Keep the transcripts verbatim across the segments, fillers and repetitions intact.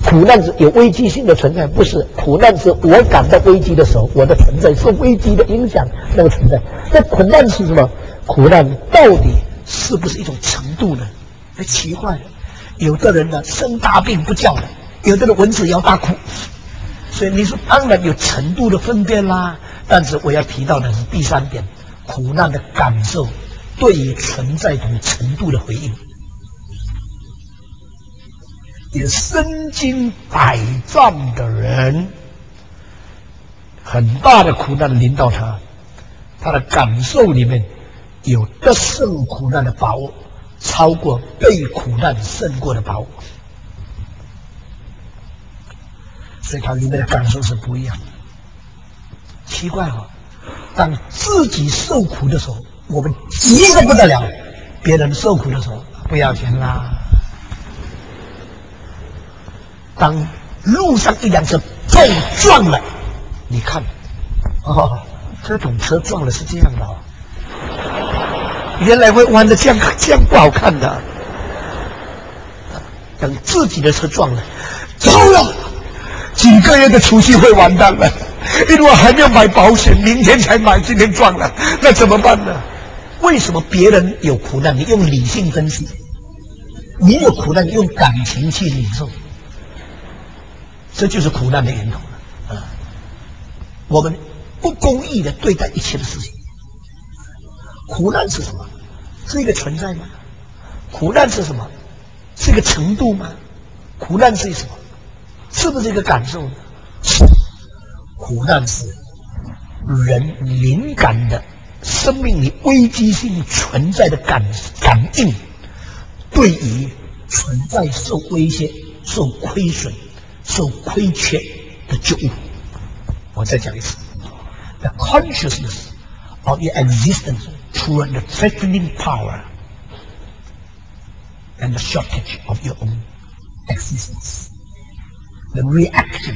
苦难是有危机性的存在，不是。苦难是我感到危机的时候，我的存在受危机的影响，那个存在。那苦难是什么？苦难到底是不是一种程度呢？很奇怪了，有的人呢生大病不叫的，有的人蚊子咬大哭。所以你说当然有程度的分辨啦，但是我要提到的是第三点，苦难的感受对于存在同程度的回应。有身经百战的人，很大的苦难临到他，他的感受里面有得胜苦难的把握，超过被苦难胜过的把握，所以他里面的感受是不一样的。奇怪哦，当自己受苦的时候，我们急得不得了；别人受苦的时候，不要钱啦。当路上一辆车碰撞了，你看，哦，这种车撞了是这样的哦，原来会弯的这样，这样不好看的。等自己的车撞了，糟了，几个月的储蓄会完蛋了，因为我还没有买保险，明天才买，今天撞了，那怎么办呢？为什么别人有苦难，你用理性分析；你有苦难，你用感情去领受？这就是苦难的源头了。啊，我们不公义的对待一切的事情。苦难是什么？是一个存在吗？苦难是什么？是一个程度吗？苦难是什么？是不是一个感受呢？是。苦难是人敏感的生命里危机性存在的感感应，对于存在受威胁、受亏损、受亏缺的觉悟。我再讲一次 ：The consciousness of your existence toward the threatening power and the shortage of your own existence. The reaction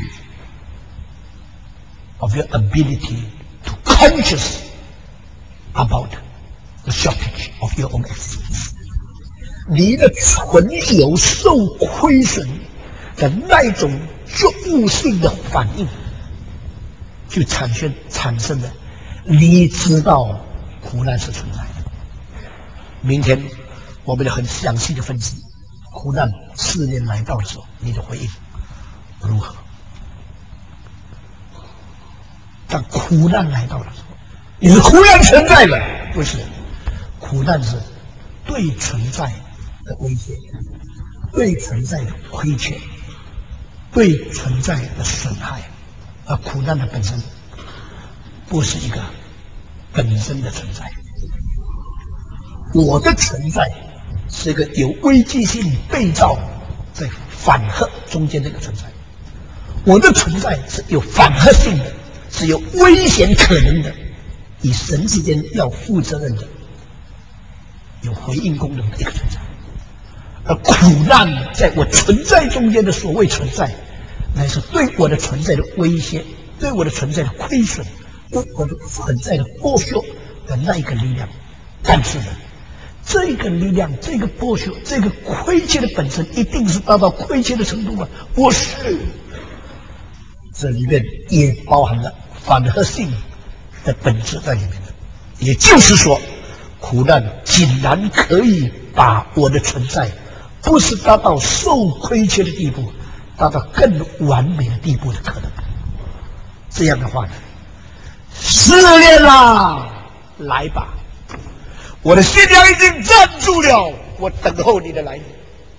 of your ability to conscious about the shortage of your own existence. 你的存有受亏损的那一种觉悟性的反应，就产生产生了你知道苦难是存在的。明天我们要很详细的分析苦难试炼来到的时候，你的回应如何？当苦难来到的时候，你是苦难存在的，不是？苦难是对存在的威胁，对存在的亏欠，对存在的损害，而苦难的本身不是一个本身的存在。我的存在是一个有危机性被造在反核中间的一个存在，我的存在是有反核性的，是有危险可能的，与神之间要负责任的，有回应功能的一个存在。而苦难在我存在中间的所谓存在，乃是对我的存在的威胁，对我的存在的亏损，对我的存在的剥削的那一个力量。但是呢，这个力量，这个剥削，这个亏欠的本身一定是达到亏欠的程度吗？不是，这里面也包含了反核性的本质在里面的。也就是说，苦难竟然可以把我的存在不是达到受亏欠的地步，达到更完美的地步的可能。这样的话呢，试炼啦，来吧！我的心梁已经站住了，我等候你的来临。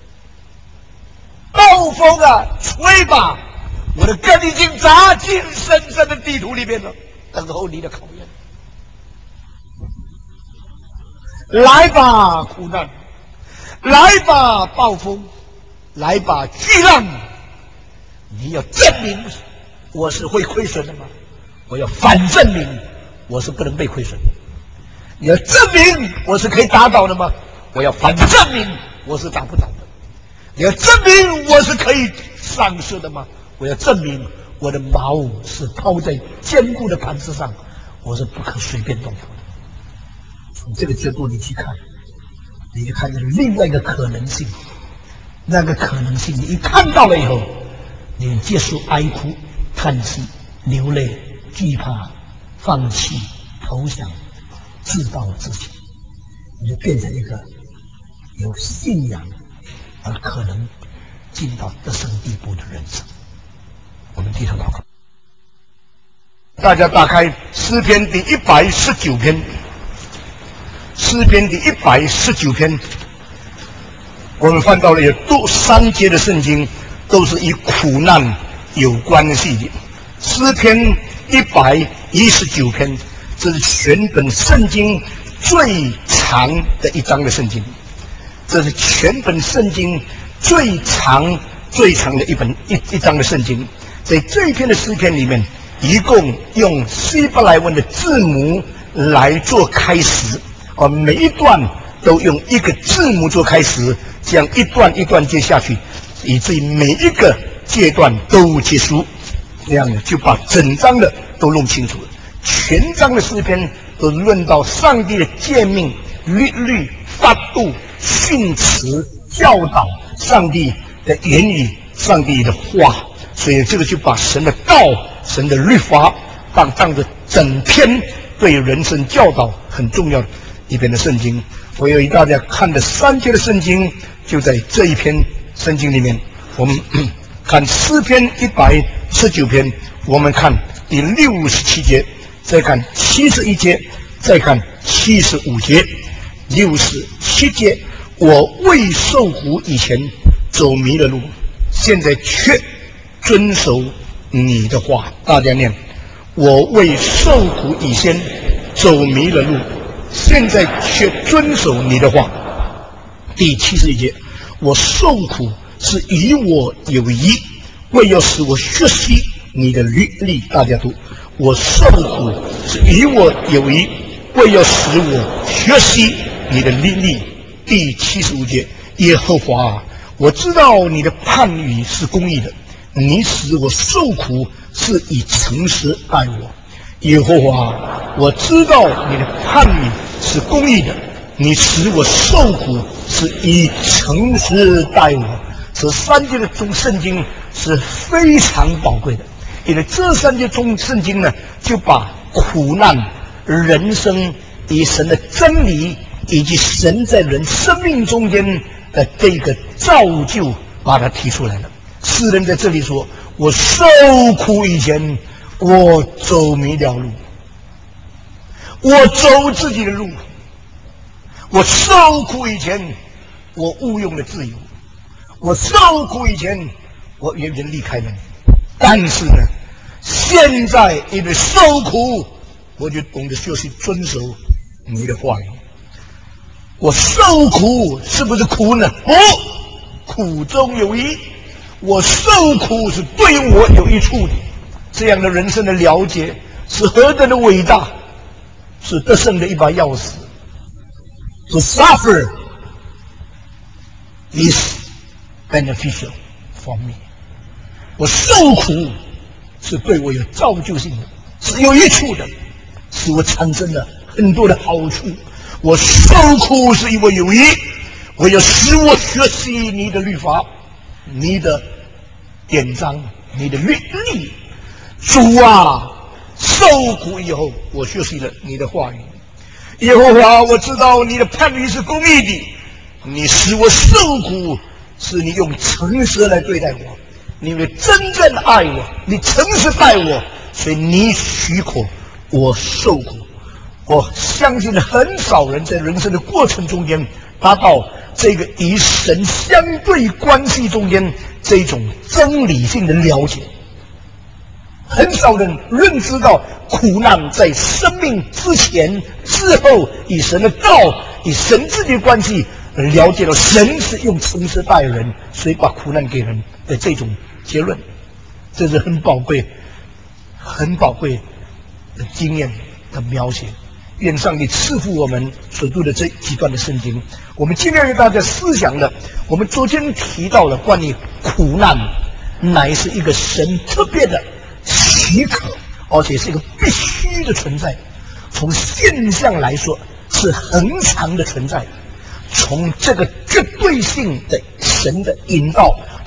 暴风啊，吹吧！我的根已经扎进深深的地土里面了，等候你的考验。来吧，苦难！来吧，暴风！来吧，巨浪！你要证明我是会亏损的吗？我要反证明我是不能被亏损的。你要证明我是可以打倒的吗？我要反证明我是打不倒的。你要证明我是可以上市的吗？我要证明我的矛是抛在坚固的磐石上，我是不可随便动摇的。从这个角度你去看，你就看见另外一个可能性。那个可能性你一看到了以后， 你结束哀哭、叹息、流泪、惧怕、放弃、投降、自暴自弃，你就变成一个有信仰而可能进到得胜地步的人生。我们低头祷告。大家打开诗篇第一百十九篇，诗篇第一百十九篇，我们翻到了有多三节的圣经，都是与苦难有关系的。诗篇一百一十九篇，这是全本圣经最长的一章的圣经，这是全本圣经最长最长的一本一一章的圣经。在这一篇的诗篇里面，一共用希伯来文的字母来做开始，而每一段都用一个字母做开始，这样一段一段接下去，以至于每一个阶段都结束，这样就把整章的都弄清楚了。全章的诗篇都论到上帝的诫命、律律、法度、训词、教导，上帝的言语、上帝的话，所以这个就把神的道、神的律法当当着整篇对人生教导很重要的一篇的圣经。我有一大家看的三节的圣经，就在这一篇圣经里面。我们看诗篇一百十九篇，我们看第六十七节，再看七十一节，再看七十五节。六十七节，我未受苦以前走迷了路，现在却遵守你的话。大家念：我为受苦以前走迷了路，现在却遵守你的话。第七十一节，我受苦是与我有益，为要使我学习你的律例。大家读：我受苦是与我有益，为要使我学习你的律例。第七十五节，耶和华，我知道你的判语是公义的，你使我受苦是以诚实待我。耶和华，我知道你的判语是公义的，你使我受苦是以诚实待我。这三节的中圣经是非常宝贵的，因为这三节中圣经呢，就把苦难、人生以神的真理以及神在人生命中间的这个造就，把它提出来了。诗人在这里说：我受苦以前，我走迷了路，我走自己的路；我受苦以前，我误用了自由；我受苦以前，我远远离开了你。但是呢，现在因为受苦，我就懂得学习遵守你的话语。我受苦是不是苦呢？不，苦中有益。我受苦是对我有益处的。这样的人生的了解是何等的伟大，是得胜的一把钥匙。To suffer is beneficial for me。我受苦是对我有造就性的，是有益处的，使我产生了很多的好处。我受苦是因为有益，我要使我学习你的律法、你的典章、你的律例。主啊，受苦以后，我学习了你的话语。耶和华，我知道你的判语是公义的，你使我受苦，是你用诚实来对待我，你为真正爱我，你诚实待我，所以你许可我受苦。我相信很少人在人生的过程中间达到这个与神相对关系中间这种真理性的了解。很少人认知到苦难在生命之前之后与神的道与神之间的关系，了解到神是用诚实待人，所以把苦难给人的这种结论。这是很宝贵很宝贵的经验的描写。愿上帝赐福我们所读的这几段的圣经。我们尽量给大家思想的，我们昨天提到了关于苦难乃是一个神特别的许可，而且是一个必须的存在。从现象来说是恒常的存在，从这个绝对性的神的引导，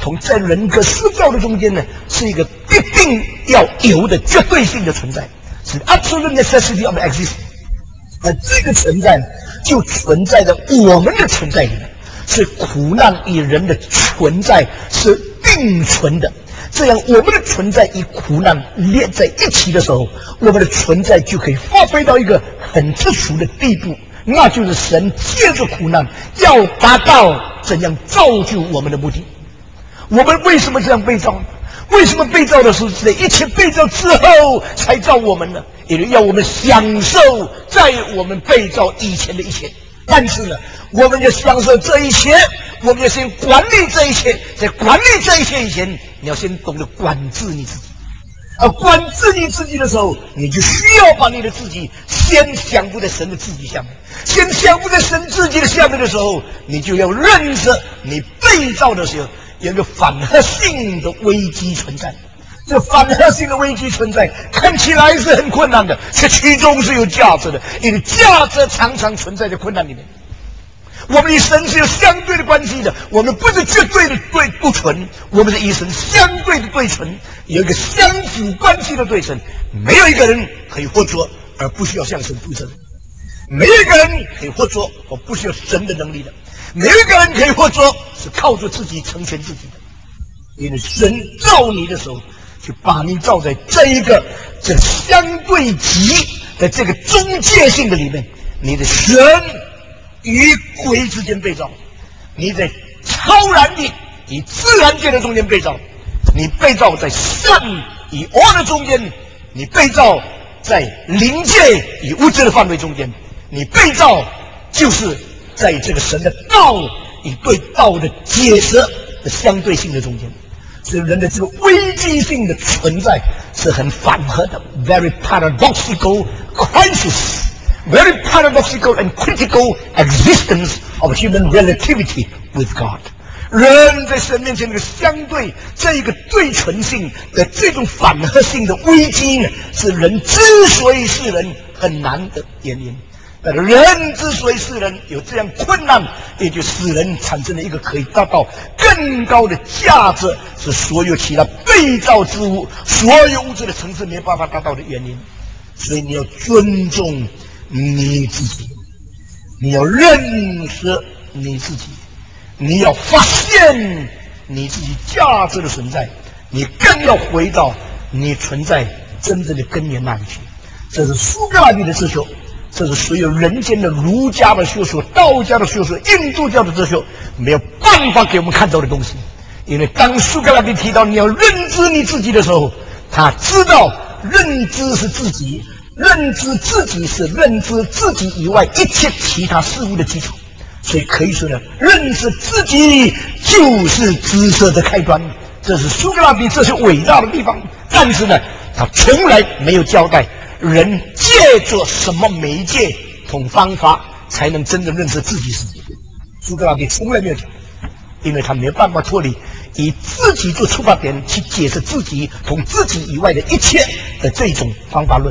同在人格塑造的中间呢，是一个必定要有的绝对性的存在，是 absolute necessity of existence。而这个存在就存在在我们的存在里面，是苦难与人的存在是并存的。这样，我们的存在与苦难连在一起的时候，我们的存在就可以发挥到一个很特殊的地步，那就是神借着苦难要达到怎样造就我们的目的。我们为什么这样被造呢？为什么被造的是在一切被造之后才造我们呢？因为要我们享受在我们被造以前的一切。但是呢，我们要享受这一切，我们要先管理这一切。在管理这一切以前，你要先懂得管制你自己。而管制你自己的时候，你就需要把你的自己先降服在神的自己下面。先降服在神自己的下面的时候，你就要认识你被造的时候有一个反核性的危机存在。这反核性的危机存在看起来是很困难的，却其中是有价值的，因为价值常常存在在困难里面。我们与神是有相对的关系的，我们不是绝对的对不纯，我们是与神相对的对纯，有一个相辅关系的对称。没有一个人可以活着而不需要向神负责，没有一个人可以活着而不需要神的能力的，没有一个人可以活着是靠着自己成全自己的。因为神造你的时候，就把你造在这一个这个相对极的这个中介性的里面，你的神与鬼之间被造，你在超然的与自然界的中间被造，你被造在善与恶的中间，你被造在灵界与物质的范围中间，你被造就是在这个神的道与对道的解释的相对性的中间。所以人的这个危机性的存在是很反合的 ，very paradoxical crisis。Very paradoxical and critical existence of human relativity with God。人在神面前的相对这一个对称性的这种反合性的危机呢，是人之所以是人很难的原因。但人之所以是人有这样困难，也就使人产生了一个可以达到更高的价值，是所有其他被造之物、所有物质的层次没有办法达到的原因。所以你要尊重你自己，你要认识你自己，你要发现你自己价值的存在，你更要回到你存在真正的根源那里去。这是苏格拉底的哲学，这是所有人间的儒家的学说、道家的学说、印度教的哲学没有办法给我们看到的东西。因为当苏格拉底提到你要认知你自己的时候，他知道认知是自己，认知自己是认知自己以外一切其他事物的基础。所以可以说呢，认识自己就是知识的开端。这是苏格拉底这些伟大的地方。但是呢，他从来没有交代人借着什么媒介同方法才能真正认识自己是谁。苏格拉底从来没有讲，因为他没有办法脱离以自己做出发点去解释自己同自己以外的一切的这种方法论。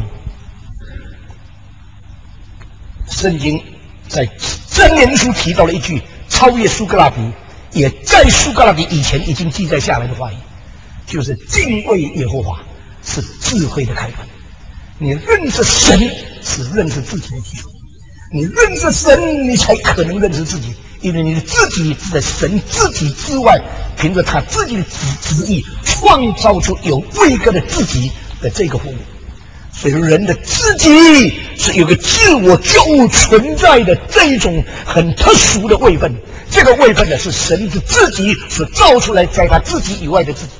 圣经在箴言书提到了一句超越苏格拉底，也在苏格拉底以前已经记载下来的话语，就是敬畏耶和华是智慧的开端。你认识神是认识自己的基础，你认识神，你才可能认识自己，因为你的自己是在神自己之外，凭着他自己的旨旨意创造出有位格的自己的这个活物。所以人的自己是有个自我就存在的这一种很特殊的位分，这个位分呢是神的自己所造出来在他自己以外的自己。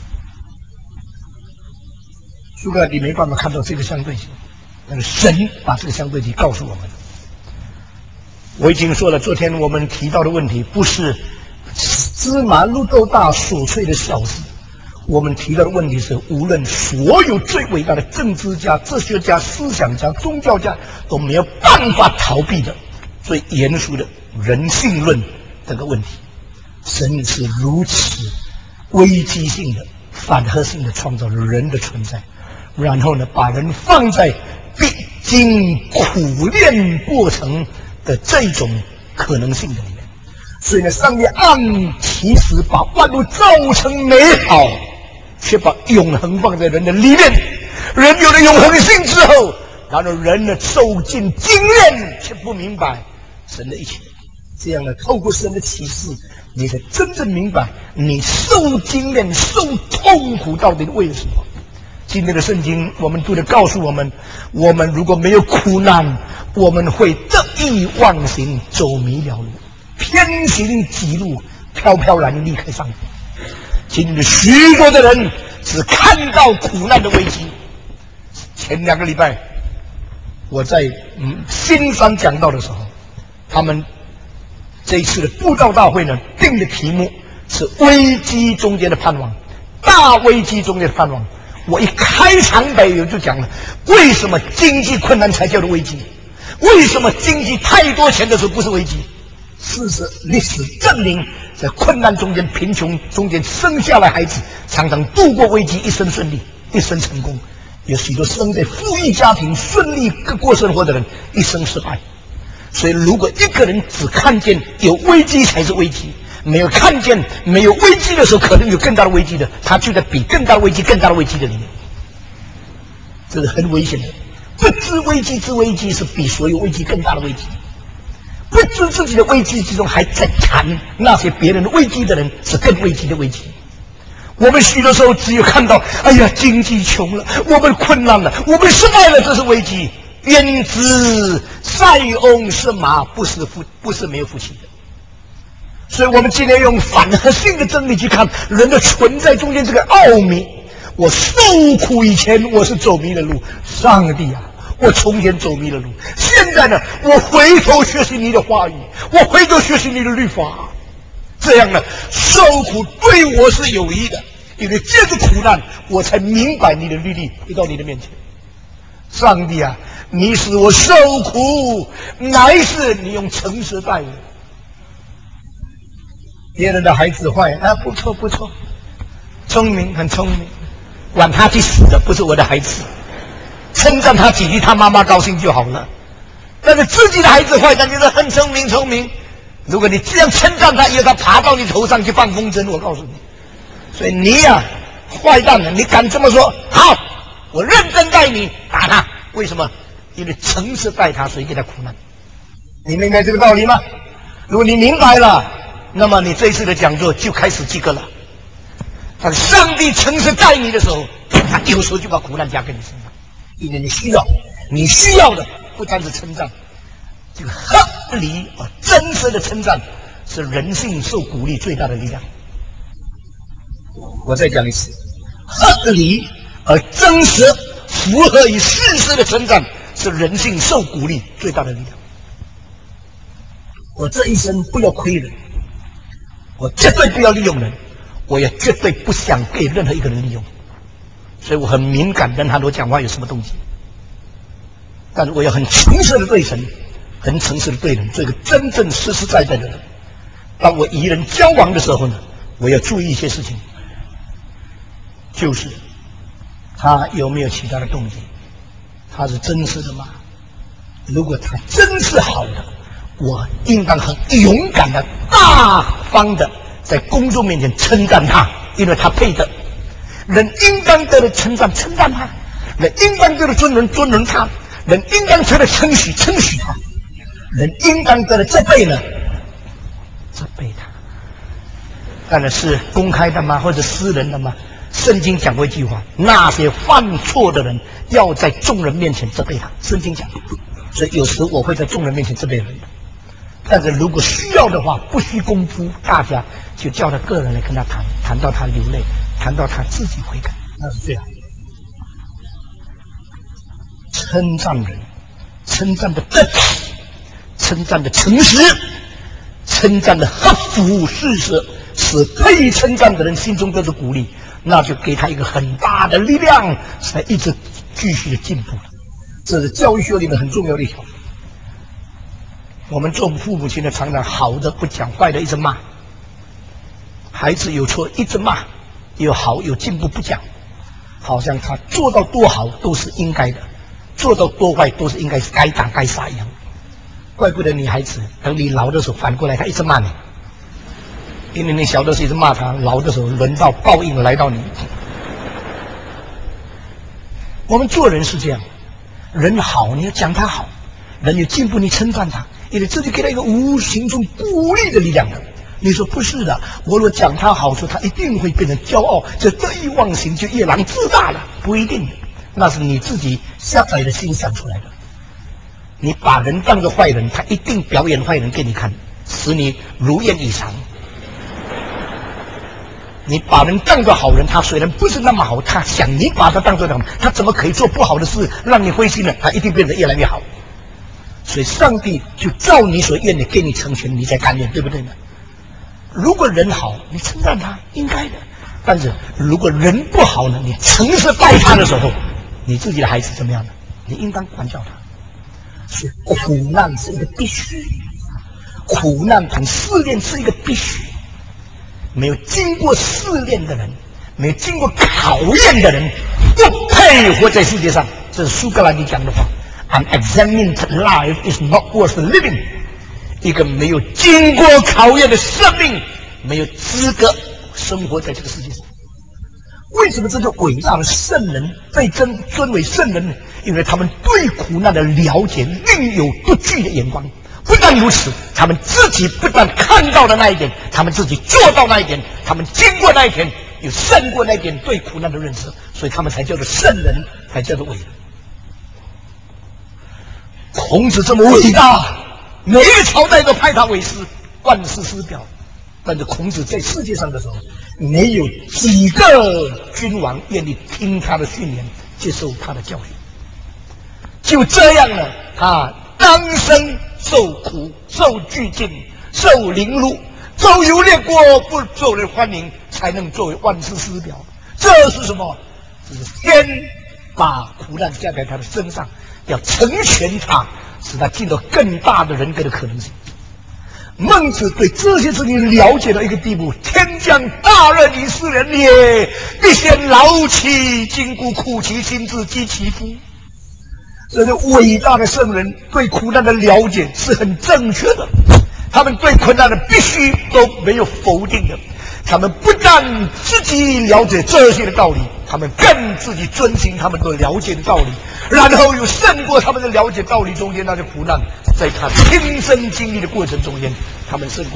苏格拉底没办法看到这个相对性，但是神把这个相对性告诉我们。我已经说了，昨天我们提到的问题不是芝麻绿豆大琐碎的小事，我们提到的问题是，无论所有最伟大的政治家、哲学家、思想家、宗教家都没有办法逃避的最严肃的人性论这个问题。神是如此危机性的、反核性的创造了人的存在，然后呢，把人放在必经苦练过程的这种可能性的里面。所以呢，上帝按其实把万物造成美好，却把永恒放在人的里面。人有了永恒性之后，然后人呢受尽经验，却不明白神的一切。这样呢，透过神的启示，你才真正明白你受经验、受痛苦到底为什么。今天的圣经，我们读的告诉我们：我们如果没有苦难，我们会得意忘形，走迷了路，偏行己路，飘飘然离开上帝。今天的许多的人只看到苦难的危机。前两个礼拜，我在嗯新山讲道的时候，他们这一次的布道大会呢，定的题目是危机中间的盼望，大危机中间的盼望。我一开场白我就讲了，为什么经济困难才叫做危机？为什么经济太多钱的时候不是危机？事实历史证明，在困难中间、贫穷中间生下来孩子，常常度过危机，一生顺利，一生成功。有许多生在富裕家庭、顺利过生活的人，一生失败。所以，如果一个人只看见有危机才是危机，没有看见没有危机的时候，可能有更大的危机的，他就在比更大的危机、更大的危机的里面，这是很危险的。不知危机之危机是比所有危机更大的危机。不知自己的危机之中，还在谈那些别人的危机的人，是更危机的危机。我们许多时候只有看到，哎呀，经济穷了，我们困难了，我们失败了，这是危机。焉知塞翁失马，不是夫不是没有福气的。所以我们今天用反和性的真理去看人的存在中间这个奥秘。我受苦以前，我是走迷了路，上帝啊，我从前走迷了路，现在呢，我回头学习你的话语，我回头学习你的律法，这样呢，受苦对我是有益的，因为借着苦难，我才明白你的律例，回到你的面前。上帝啊，你使我受苦，乃是你用诚实待我。别人的孩子坏啊，不错不错，聪明很聪明，管他去死的，不是我的孩子。称赞他几句，他妈妈高兴就好了。但是自己的孩子坏，他觉得很聪明聪明。如果你这样称赞他，以后他爬到你头上去放风筝，我告诉你。所以你呀、啊，坏蛋了，你敢这么说？好，我认真待你，打他。为什么？因为诚实待他，所以给他苦难。你明白这个道理吗？如果你明白了，那么你这一次的讲座就开始及格了。当上帝诚实待你的时候，他有时候就把苦难加给你身上，因为你需要，你需要的不单是称赞，这个合理而真实的称赞是人性受鼓励最大的力量。我再讲一次，合理而真实、符合于事实的称赞是人性受鼓励最大的力量。我这一生不要亏人，我绝对不要利用人，我也绝对不想被任何一个人利用，所以我很敏感，跟很多讲话有什么动机。但是我要很诚实的对神，很诚实的对人，做一个真正实实在在的人。当我与人交往的时候呢，我要注意一些事情，就是他有没有其他的动机，他是真实的吗？如果他真是好的，我应当很勇敢的、大方的在公众面前称赞他，因为他配得。人应当得的称赞，称赞他；人应当得的尊荣，尊荣他；人应当得的称许，称许他；人应当得的责备呢，责备他。当然是公开的吗？或者私人的吗？圣经讲过一句话：那些犯错的人要在众人面前责备他。圣经讲，所以有时我会在众人面前责备人的。但是如果需要的话，不需功夫，大家就叫他个人来跟他谈，谈到他流泪，谈到他自己悔改，那是最好的。称赞人，称赞的得体，称赞的诚实，称赞的合乎事实，使被称赞的人心中得到鼓励，那就给他一个很大的力量，才一直继续的进步。这是教育学里面很重要的一条。我们做父母亲的常常好的不讲，坏的一直骂，孩子有错一直骂，有好有进步不讲，好像他做到多好都是应该的，做到多坏都是应该该打该杀一样。怪不得女孩子等你老的时候反过来他一直骂你， 因为你小的时候一直骂他，老的时候轮到报应来到你。我们做人是这样，人好你要讲他好，人有进步你称赞他，因为这就给他一个无形中鼓励的力量的。你说不是的，我若讲他好处，他一定会变成骄傲，这得意忘形就夜郎自大了，不一定的，那是你自己狭窄的心想出来的。你把人当作坏人，他一定表演坏人给你看，使你如愿以偿。你把人当作好人，他虽然不是那么好，他想你把他当作好，他怎么可以做不好的事让你灰心呢？他一定变得越来越好。所以上帝就照你所愿的给你成全，你才甘愿，对不对呢？如果人好，你称赞他应该的；但是如果人不好呢，你诚实待他的时候，你自己的孩子怎么样呢？你应当管教他。所以苦难是一个必须，苦难同试炼是一个必须。没有经过试炼的人，没有经过考验的人，不配活在世界上。这是苏格拉底讲的话 ：“Unexamined life is not worth living。”一个没有经过考验的生命，没有资格生活在这个世界上。为什么这个伟大的圣人被尊尊为圣人呢？因为他们对苦难的了解另有不惧的眼光。不但如此，他们自己不但看到了那一点，他们自己做到那一点，他们经过那一点，有胜过那一点对苦难的认识，所以他们才叫做圣人，才叫做伟人。孔子这么伟大，每一个朝代都派他为师，万世师表。但是孔子在世界上的时候，没有几个君王愿意听他的训言，接受他的教训。就这样呢，他当生受苦，受拘禁，受凌辱，周游列国，不受人欢迎，才能作为万世师表。这是什么？这是天把苦难加在他的身上，要成全他，使他进入更大的人格的可能性。孟子对这些事情了解到一个地步：天将大任于斯人也，必先劳其筋骨，苦其心志，饥其肤。这些伟大的圣人对苦难的了解是很正确的，他们对苦难的必须都没有否定的。他们不但自己了解这些的道理，他们更自己遵循他们所了解的道理，然后又胜过他们的了解道理中间那些苦难，在他亲身经历的过程中间，他们胜过。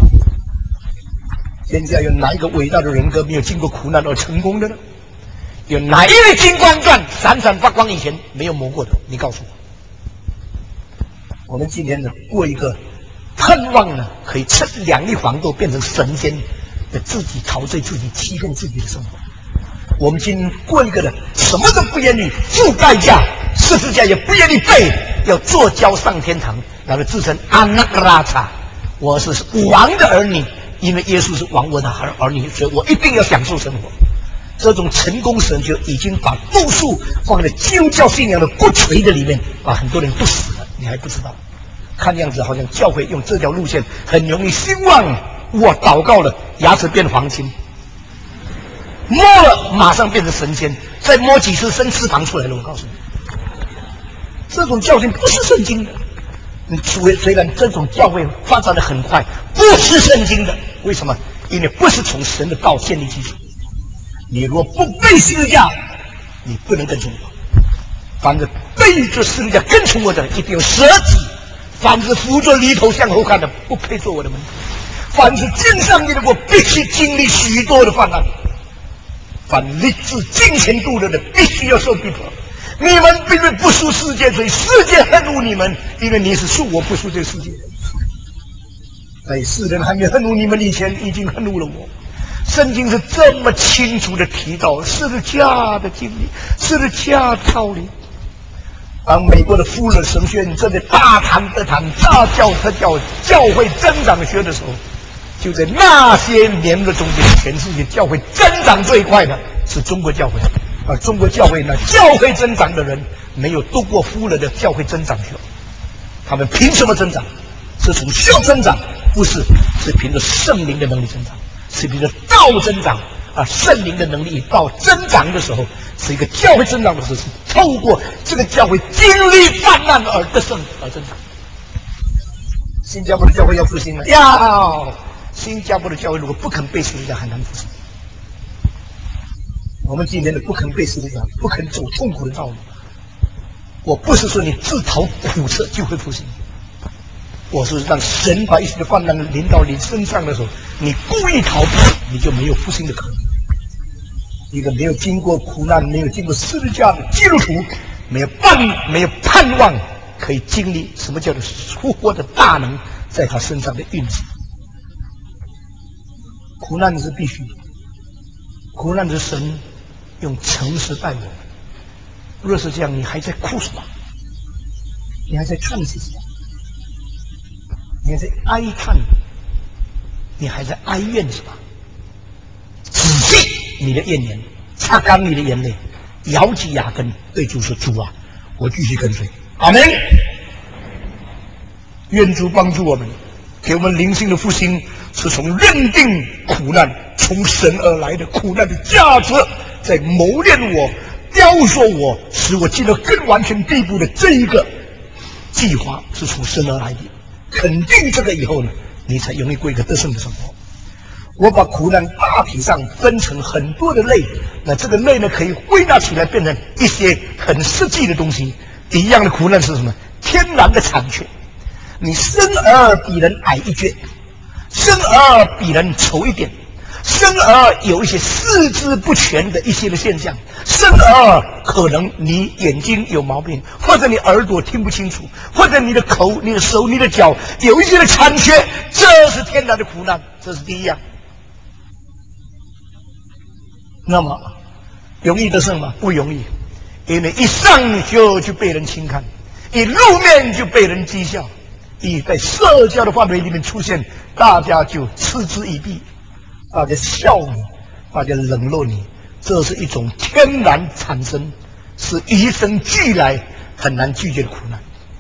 天下有哪一个伟大的人格没有经过苦难而成功的呢？有哪一位金光钻闪闪发光以前没有磨过的？你告诉我。我们今天呢，过一个盼望呢，可以趁两粒黄豆变成神仙的自己陶醉自己、欺骗自己的生活。我们今天过一个呢，什么都不愿意付代价，十字架也不愿意背，要坐轿上天堂，然后自称阿那格拉查，我是王的儿女，因为耶稣是王我的儿女，所以我一定要享受生活。这种成功神就已经把度数放在基督教信仰的骨髓的里面，把很多人不死了，你还不知道。看样子好像教会用这条路线很容易兴旺，我祷告了，牙齿变黄金，摸了马上变成神仙，再摸几次生翅膀出来了。我告诉你，这种教训不是圣经的。虽虽然这种教会发展的很快，不是圣经的。为什么？因为不是从神的道建立基础。你若不背十字架，你不能跟从我。凡是背着十字架跟从我的人，一定要舍己；凡是扶着犁头向后看的，不配做我的门徒；凡是经上帝的国，必须经历许多的患难；凡立志金钱度日的，必须要受逼迫。你们并非不属世界，所以世界恨恶你们，因为你是属我，不属这个世界。在世人还没恨恶你们以前，已经恨恶了我。圣经是这么清楚的提到十字架的经历，十字架的道理。当美国的富勒神学院正在大谈特谈大教特教教会增长学的时候，就在那些年的中间，全世界教会增长最快的是中国教会，而中国教会呢，教会增长的人没有读过富勒的教会增长学，他们凭什么增长？是从效增长，不是，是凭着圣灵的能力增长。是凭着道增长啊，圣灵的能力到增长的时候，是一个教会增长的时候，是透过这个教会经历患难而得胜而增长。新加坡的教会要复兴了，要新加坡的教会如果不肯背十字架，很难服侍。我们今天的不肯背十字架，不肯走痛苦的道路。我不是说你自讨苦吃就会复兴，我是让神把一些的患难临到你身上的时候，你故意逃避，你就没有复兴的可能。一个没有经过苦难、没有经过十字架的基督徒，没有盼没有盼望可以经历什么叫做复活的大能在他身上的运行。苦难是必须的，苦难是神用诚实待我们。若是这样，你还在哭什么？你还在叹息什么？你还在哀叹？你还在哀怨什么？仔细你的怨言，擦干你的眼泪，咬紧牙根，对主说：“主啊，我继续跟随。”阿门。愿主帮助我们，给我们灵性的复兴，是从认定苦难从神而来的苦难的价值，在磨练我、雕塑我，使我进到更完全地步的这一个计划是从神而来的。肯定这个以后呢，你才容易过一个得胜的生活。我把苦难大体上分成很多的类，那这个类呢，可以归纳起来变成一些很实际的东西。第一样的苦难是什么？天然的残缺。你生而比人矮一截，生而比人丑一点，生而有一些四肢不全的一些的现象，生而可能你眼睛有毛病，或者你耳朵听不清楚，或者你的口、你的手、你的脚有一些的残缺，这是天然的苦难，这是第一样。那么容易得胜吗？不容易，因为一上就就被人轻看，一露面就被人讥笑，一在社交的范围里面出现，大家就嗤之以鼻，大家笑你，大家冷落你，这是一种天然产生，是与生俱来很难拒绝的苦难。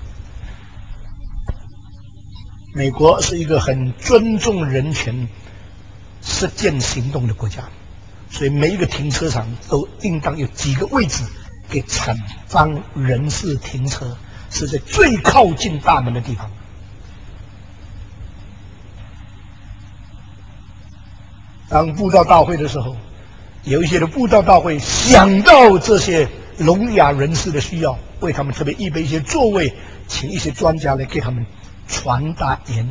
美国是一个很尊重人权、实践行动的国家，所以每一个停车场都应当有几个位置给残障人士停车，是在最靠近大门的地方。当布道大会的时候，有一些的布道大会想到这些聋哑人士的需要，为他们特别预备一些座位，请一些专家来给他们传达言语。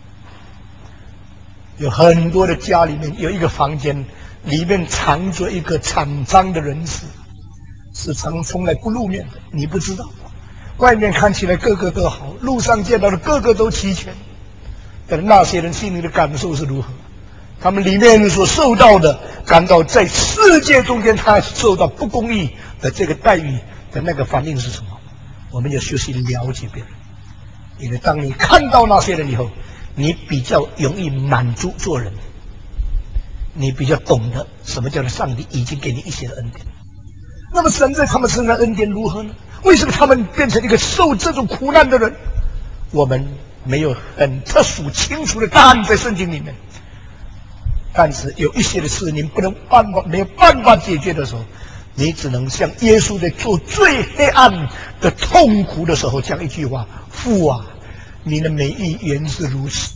有很多的家里面有一个房间，里面藏着一个残障的人士，是从从来不露面的，你不知道。外面看起来个个都好，路上见到的个个都齐全，但那些人心里的感受是如何？他们里面所受到的，感到在世界中间他受到不公义的这个待遇的那个反应是什么？我们要学习了解别人，因为当你看到那些人以后，你比较容易满足做人，你比较懂得什么叫做上帝已经给你一些的恩典。那么神在他们身上恩典如何呢？为什么他们变成一个受这种苦难的人？我们没有很特殊清楚的答案在圣经里面。但是有一些的事你不能办法没有办法解决的时候，你只能像耶稣在做最黑暗的痛苦的时候讲一句话：父啊，你的美意原是如此。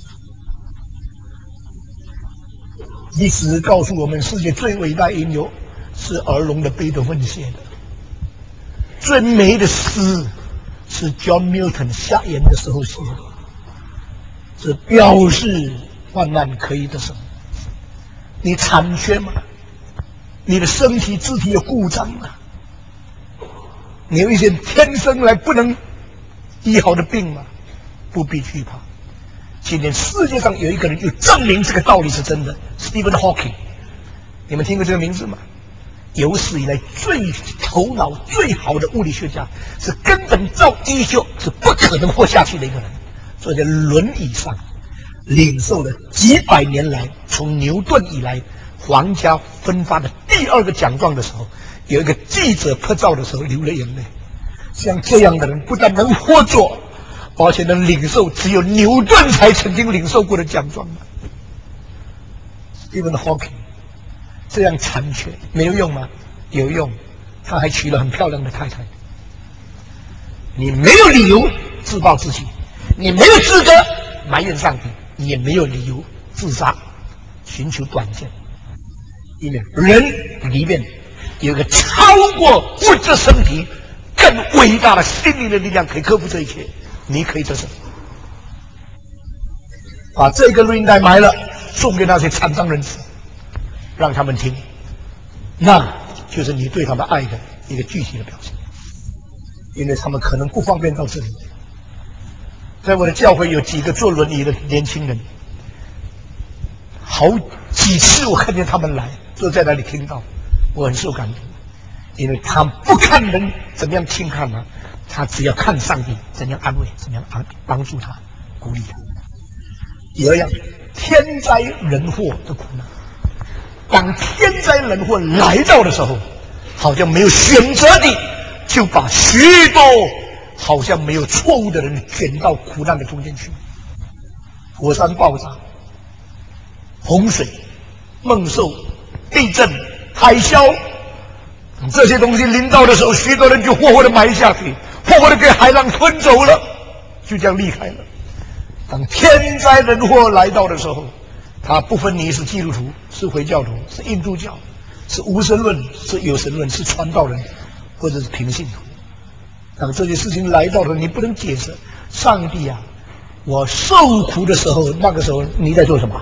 历史告诉我们，世界最伟大音乐是儿童的贝多芬写的，最美的诗是 John Milton 下言的时候写的，这表示患难可以得胜。你残缺吗？你的身体肢体有故障吗？你有一些天生来不能医好的病吗？不必惧怕。今天世界上有一个人就证明这个道理是真的 ，Stephen Hawking， 你们听过这个名字吗？有史以来最头脑最好的物理学家，是根本照医学是不可能活下去的一个人，坐在轮椅上，领受了几百年来从牛顿以来皇家分发的第二个奖状的时候，有一个记者拍照的时候流了眼泪。像这样的人不但能活着，而且能领受只有牛顿才曾经领受过的奖状。Stephen Hawking 这样残缺没有用吗？有用，他还娶了很漂亮的太太。你没有理由自暴自弃，你没有资格埋怨上帝，你也没有理由自杀，寻求短见。因为人里面有一个超过物质身体更伟大的心灵的力量，可以克服这一切。你可以得胜。把这个录音带买了，送给那些残障人士，让他们听，那就是你对他们爱的一个具体的表现。因为他们可能不方便到这里。在我的教会有几个坐轮椅的年轻人，好几次我看见他们来，就在那里听到，我很受感动。因为他不看人怎么样轻看他，他只要看上帝怎样安慰，怎样帮帮助他，鼓励他。第二样，天灾人祸的苦难。当天灾人祸来到的时候，好像没有选择的，就把许多好像没有错误的人卷到苦难的中间去。火山爆炸、洪水、猛兽、地震、海啸，这些东西临到的时候，许多人就活活的埋下去，活活的给海浪吞走了，就这样离开了。当天灾人祸来到的时候，他不分你是基督徒、是回教徒、是印度教、是无神论、是有神论、是传道人，或者是平信徒。当这些事情来到了，你不能解释。上帝啊，我受苦的时候，那个时候你在做什么？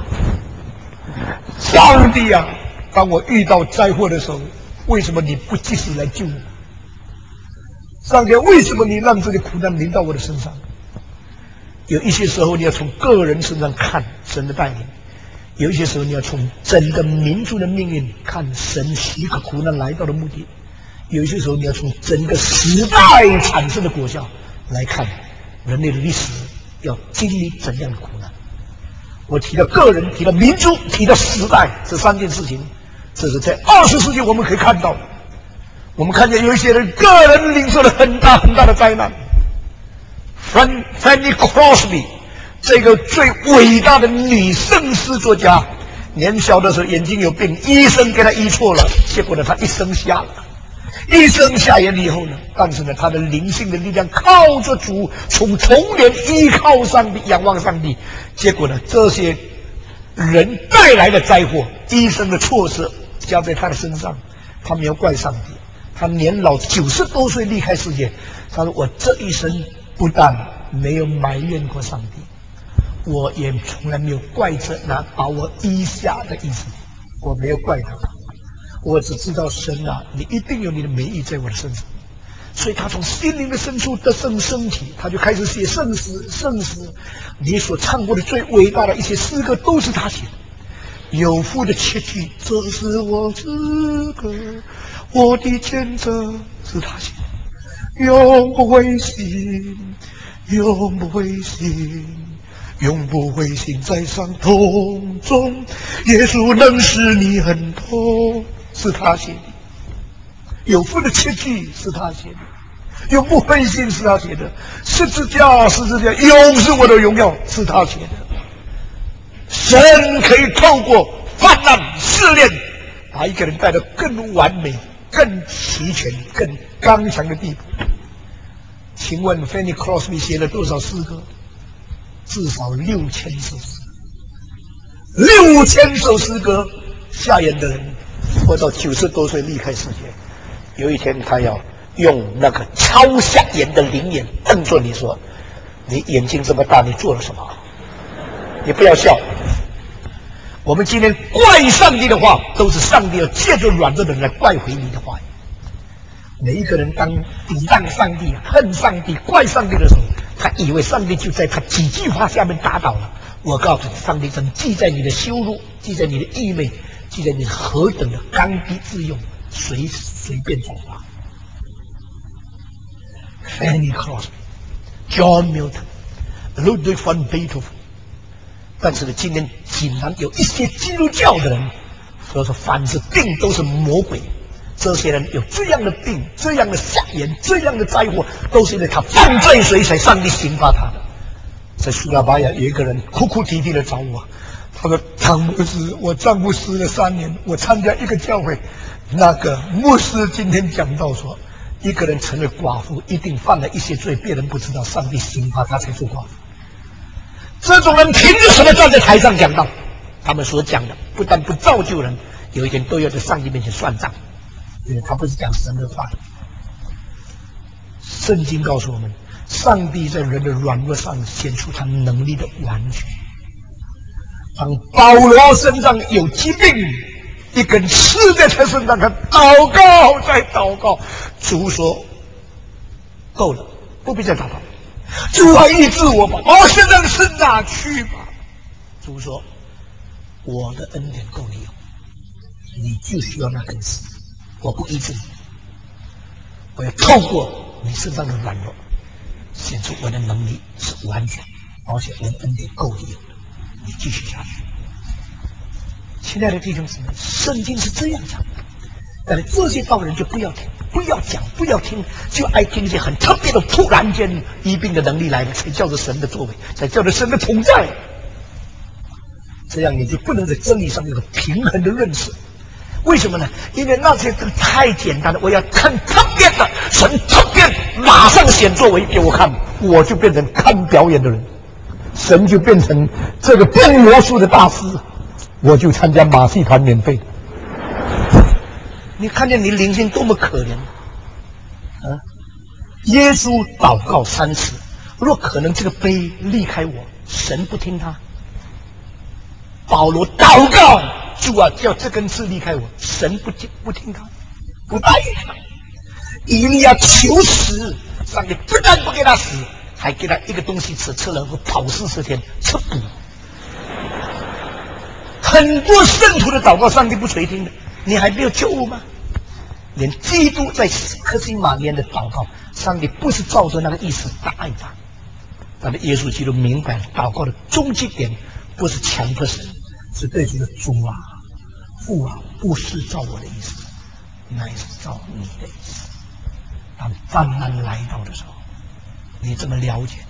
上帝啊，当我遇到灾祸的时候，为什么你不及时来救我？上帝，为什么你让这个苦难临到我的身上？有一些时候你要从个人身上看神的带领，有一些时候你要从整个民族的命运看神许可苦难来到的目的，有一些时候你要从整个时代产生的果效来看人类的历史要经历怎样的苦难。我提到个人，提到民族，提到时代，这三件事情，这是在二十世纪我们可以看到的。我们看见有一些人个人领受了很大很大的灾难。Fanny Crosby 这个最伟大的女圣诗作家，年小的时候眼睛有病，医生给她医错了，结果呢，她一生瞎了。一生瞎眼了以后呢，但是呢，她的灵性的力量靠着主，从童年依靠上帝，仰望上帝，结果呢，这些人带来的灾祸，医生的错失加在她的身上，他没有怪上帝。他年老九十多岁离开世界，他说：“我这一生不但没有埋怨过上帝，我也从来没有怪着那把我医瞎的意思，我没有怪他，我只知道神啊，你一定有你的美意在我的身上。”所以他从心灵的深处得胜升起，他就开始写圣诗。圣诗，你所唱过的最伟大的一些诗歌都是他写的。有福的切句，这是我之歌，我的见证是他写的，永不灰心，永不灰心，永不灰心，在伤痛中，耶稣能使你很痛，是他写的。有福的切句是他写的，永不灰心是他写的，十字架，十字架，永是我的荣耀是他写的。神可以透过患难试炼，把一个人带到更完美、更齐全、更刚强的地步。请问 Fanny Crosby 写了多少诗歌？至少六千首诗歌。六千首诗歌，瞎眼的人活到九十多岁离开世界。有一天，他要用那个超瞎眼的灵眼瞪着你说：“你眼睛这么大，你做了什么？你不要笑。”我们今天怪上帝的话，都是上帝要借着软弱的人来怪回你的话语。每一个人当抵挡上帝、恨上帝、怪上帝的时候，他以为上帝就在他几句话下面打倒了。我告诉你，上帝正记在你的羞辱，记在你的愚昧，记在你何等的刚愎自用，随随便说话。Fanny Crosby、John Milton、Ludwig van Beethoven。但是呢，今天竟然有一些基督教的人说说，凡是病都是魔鬼。这些人有这样的病、这样的瞎眼、这样的灾祸，都是因为他犯罪，所以才上帝刑罚他的。在苏拉巴雅有一个人哭哭啼啼的找我，他说：“唐牧师，我丈夫死了三年，我参加一个教会，那个牧师今天讲到说，一个人成了寡妇，一定犯了一些罪，别人不知道，上帝刑罚他才做寡妇。这种人凭着什么站在台上讲道？ 他们所讲的不但不造就人，有一天都要在上帝面前算账，因为他不是讲神的话。圣经告诉我们，上帝在人的软弱上显出他能力的完全。当保罗身上有疾病，一根刺在他身上，他祷告再祷告，主说够了，不必再祷告。主啊，医治我吧，把我身上的刺拿去吧。主说，我的恩典够你用，你就需要那根刺，我不医治你，我要透过你身上的软弱显出我的能力是完全，而且我的恩典够你用，你继续下去。亲爱的弟兄姊妹，圣经是这样讲的，但是这些道人就不要听，不要讲，不要听，就爱听一些很特别的突然间医病的能力来了，才叫做神的作为，才叫做神的同在。这样你就不能在真理上有个平衡的认识。为什么呢？因为那些太简单了，我要看特别的，神特别马上显作为给我看，我就变成看表演的人，神就变成这个变魔术的大师，我就参加马戏团免费。你看见你灵性多么可怜啊！耶稣祷告三次，若可能这个杯离开我，神不听他。保罗祷告，主啊，叫这根刺离开我，神不听不听他，不答应他。以利亚求死，上帝不但不给他死，还给他一个东西吃，吃了后跑四十天，吃补。很多圣徒的祷告，上帝不垂听的，你还没有救悟吗？连基督在克西马尼园的祷告，上帝不是照着那个意思答应他，但是耶稣基督明白祷告的终极点不是强迫神，是对主的主啊、父啊，不是照我的意思，乃是照你的意思。当灾难来到的时候，你怎么了解？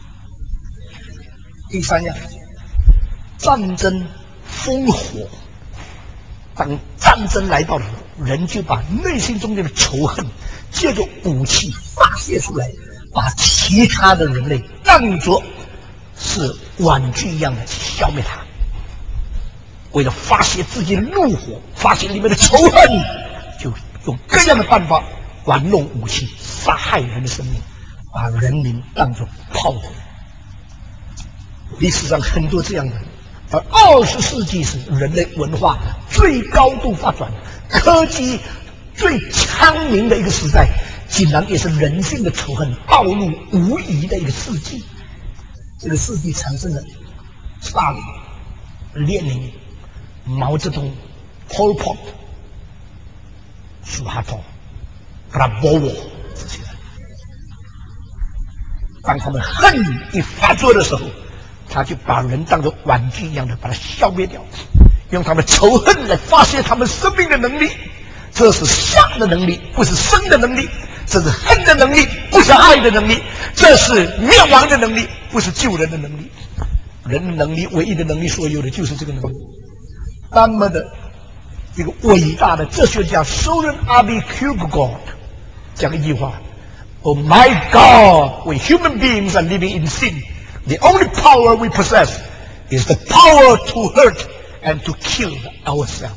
第三样，战争烽火。当战争来到的时候，人就把内心中间的仇恨借着武器发泄出来，把其他的人类当作是玩具一样的消灭他。为了发泄自己的怒火，发泄里面的仇恨，就用各样的办法玩弄武器，杀害人的生命，把人民当作炮火。历史上很多这样的人。而二十世纪是人类文化最高度发展、科技最昌明的一个时代，竟然也是人性的仇恨暴露无遗的一个世纪。这个世纪产生了斯大林、列宁、毛泽东、Pol Pot、苏哈托、格拉波沃这些人。当他们恨一发作的时候，他就把人当作玩具一样的把它消灭掉，用他们仇恨来发泄他们生命的能力。这是杀的能力，不是生的能力；这是恨的能力，不是爱的能力；这是灭亡的能力，不是救人的能力。人的能力，唯一的能力，所有的就是这个能力。那么的一个伟大的哲学家 Soren Avi Kierkegaard 讲一句话 ：“Oh my God, we human beings are living in sin.The only power we possess is the power to hurt and to kill ourselves.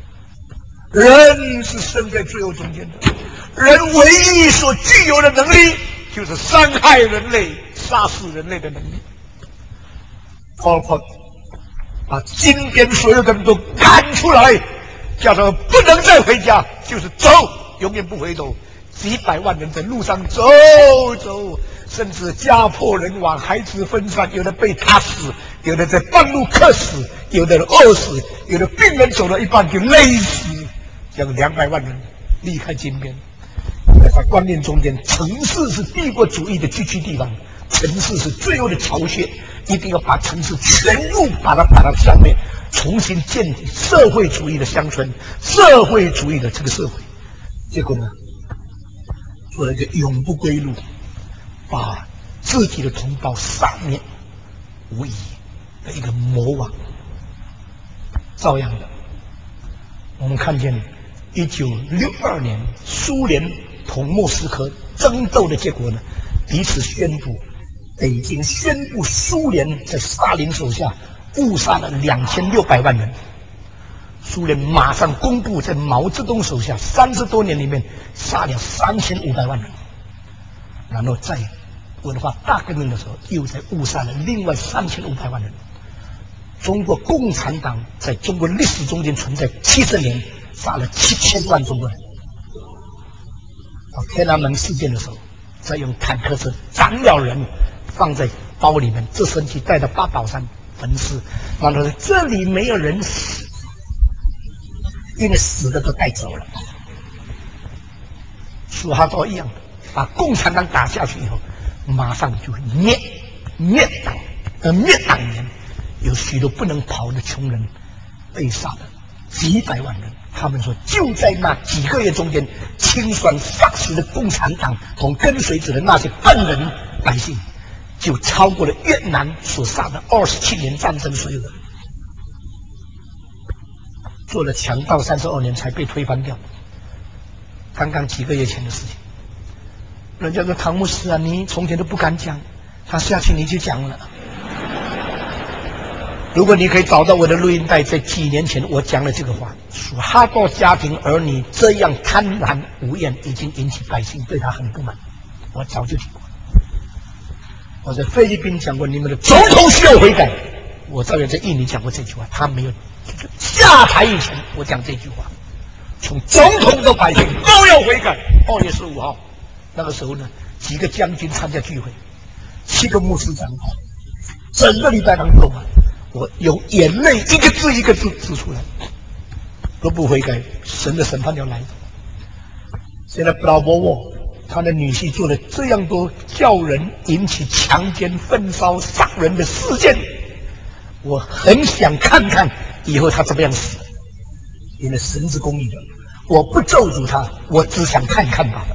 人是生在罪恶中间的，人唯一所具有的能力就是伤害人类、杀死人类的能力。Pol Pot 把金边所有的人都赶出来，叫他们不能再回家，就是走，永远不回头。几百万人在路上走走，甚至家破人亡，孩子分散，有的被他死，有的在半路客死，有的人饿死，有的病人走了一半就累死，这样两百万人离开金边。在他观念中间，城市是帝国主义的聚居地方，城市是最后的巢穴，一定要把城市全部把它把它消灭，重新建立社会主义的乡村，社会主义的这个社会。结果呢，做了一个永不归路，把自己的同胞杀灭无疑的一个魔王。照样的，我们看见一九六二年苏联同莫斯科争斗的结果呢，彼此宣布，北京宣布苏联在斯大林手下误杀了两千六百万人。苏联马上公布，在毛泽东手下三十多年里面杀了三千五百万人，然后在文化大革命的时候又在误杀了另外三千五百万人。中国共产党在中国历史中间存在七十年，杀了七千万中国人。到天安门事件的时候，再用坦克车斩了人，放在包里面，这身体带到八宝山焚尸。然后这里没有人死，因为死的都带走了。苏哈多一样的，把共产党打下去以后，马上就灭灭党，呃灭党员，有许多不能跑的穷人被杀了几百万人。他们说，就在那几个月中间，清算杀死的共产党同跟随者的那些笨人百姓，就超过了越南所杀的二十七年战争所有的人。做了强盗三十二年才被推翻掉，刚刚几个月前的事情。人家说唐牧师啊，你从前都不敢讲，他下去你就讲了。如果你可以找到我的录音带，在几年前我讲了这个话，属哈多家庭儿女这样贪婪无厌，已经引起百姓对他很不满。我早就提过，我在菲律宾讲过，你们的总统需要悔改。我照样在印尼讲过这句话，他没有下台以前，我讲这句话，从总统到百姓都要悔改。二月十五号，那个时候呢，几个将军参加聚会，七个牧师讲话，整个礼拜当中啊，我用眼泪一个字一个字指出来，都不悔改，神的审判要来。现在布拉伯沃他的女婿做了这样多叫人引起强奸、焚烧、杀人的事件，我很想看看以后他怎么样死，因为神是公义的，我不咒诅他，我只想看看罢了。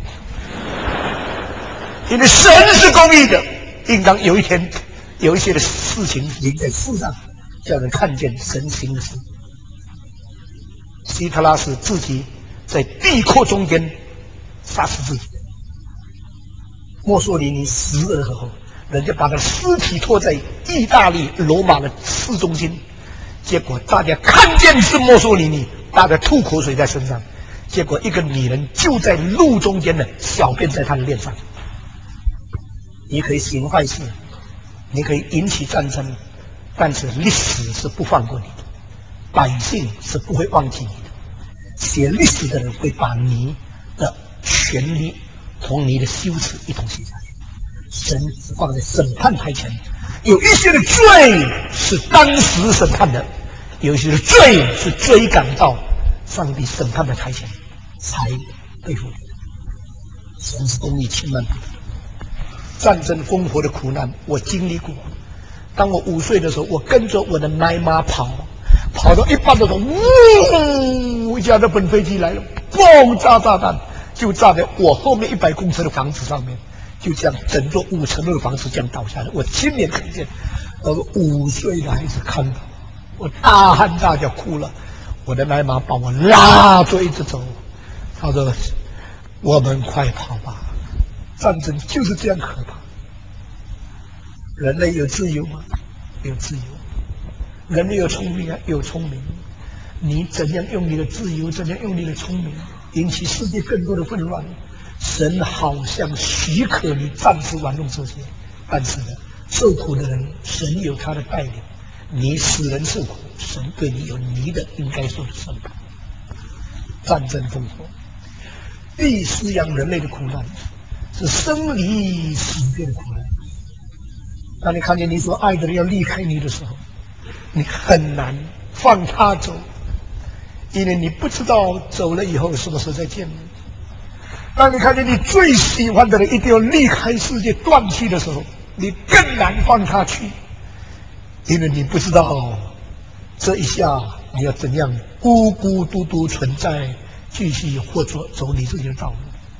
因为神是公义的，应当有一天有一些的事情临在世上，叫人看见神行的事。希特拉斯自己在地阔中间杀死自己，墨索里尼死了后，人家把他尸体拖在意大利罗马的市中心，结果大家看见是墨索里尼，大家吐口水在身上，结果一个女人就在路中间的小便在他的脸上。你可以行坏事，你可以引起战争，但是历史是不放过你的，百姓是不会忘记你的。写历史的人会把你的权利同你的羞耻一同写下去。神是放在审判台前，有一些的罪是当时审判的，有一些的罪是追赶到上帝审判的台前才对付的。神是公义，千万不得。战争烽火的苦难我经历过。当我五岁的时候，我跟着我的奶妈跑，跑到一半的时候，呜，一架日本飞机来了，嘣，炸炸弹就炸在我后面一百公尺的房子上面，就这样整座五层楼的房子这样倒下来，我亲眼看见。那个五岁的孩子看到我大喊大叫哭了，我的奶妈把我拉着一直走，他说我们快跑吧，战争就是这样可怕。人类有自由吗？有自由。人类有聪明啊，有聪明。你怎样用你的自由，怎样用你的聪明，引起世界更多的混乱。神好像许可你暂时玩弄这些，但是呢，受苦的人，神有他的带领。你使人受苦，神对你有你的应该受的审判。战争烽火，地饲养人类的苦难，是生离死别的苦难。当你看见你所爱的人要离开你的时候，你很难放他走，因为你不知道走了以后什么时候再见面。当你看见你最喜欢的人一定要离开世界断气的时候，你更难放他去，因为你不知道这一下你要怎样孤孤独独存在，继续或者走你自己的道路。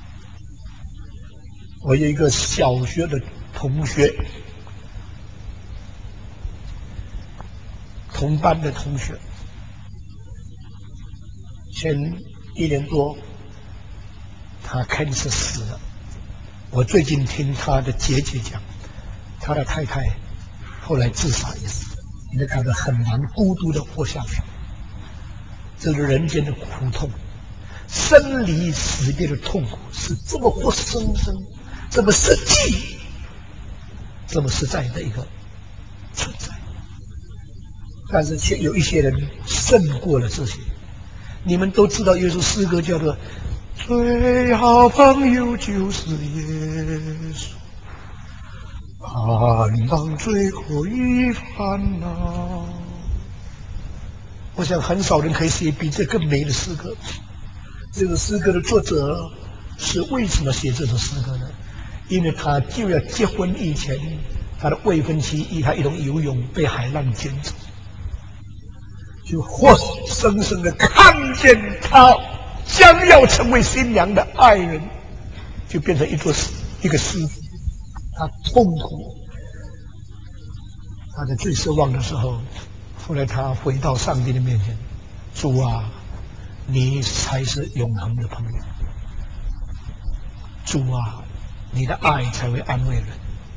我有一个小学的同学，同班的同学，前一年多他cancer死了。我最近听他的姐姐讲，他的太太后来自杀也死了。 你就感到很难孤独的活下去。这是人间的苦痛，生离死别的痛苦是这么活生生、这么实际、这么实在的一个存在。但是却有一些人胜过了这些。你们都知道有一首诗歌叫做最好朋友就是耶稣，担当最后一烦恼。我想很少人可以写比这更美的诗歌。这个诗歌的作者是为什么写这首诗歌呢？因为他就要结婚以前，他的未婚妻与他一同游泳被海浪卷走，就活生生的看见他将要成为新娘的爱人，就变成一座一个尸体。他痛苦，他在最失望的时候，后来他回到上帝的面前，主啊，你才是永恒的朋友，主啊，你的爱才会安慰人。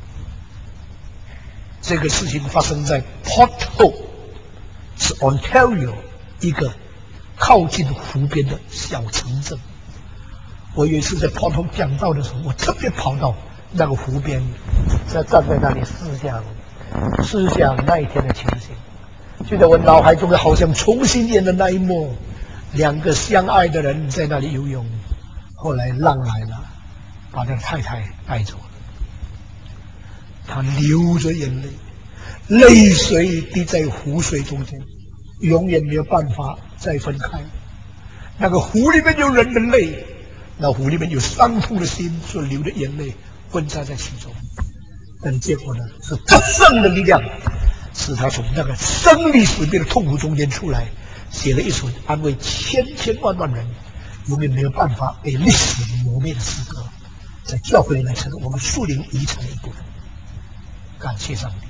这个事情发生在 Port Hope， 是 Ontario 一个靠近湖边的小城镇。我有一次在 Port Hope 讲道的时候，我特别跑到那个湖边，在站在那里思想思想那一天的情形，就在我脑海中好像重新演的那一幕，两个相爱的人在那里游泳，后来浪来了，把他的太太带走了。他流着眼泪，泪水滴在湖水中间，永远没有办法再分开。那个湖里面有人的泪，那湖里面有伤痛的心所流的眼泪混杂在其中。但结果呢，是得胜的力量使他从那个生离死别的痛苦中间出来，写了一首安慰千千万万人永远没有办法被历史磨灭的诗歌，在教会里面成为我们属灵遗产的一部分。感谢上帝。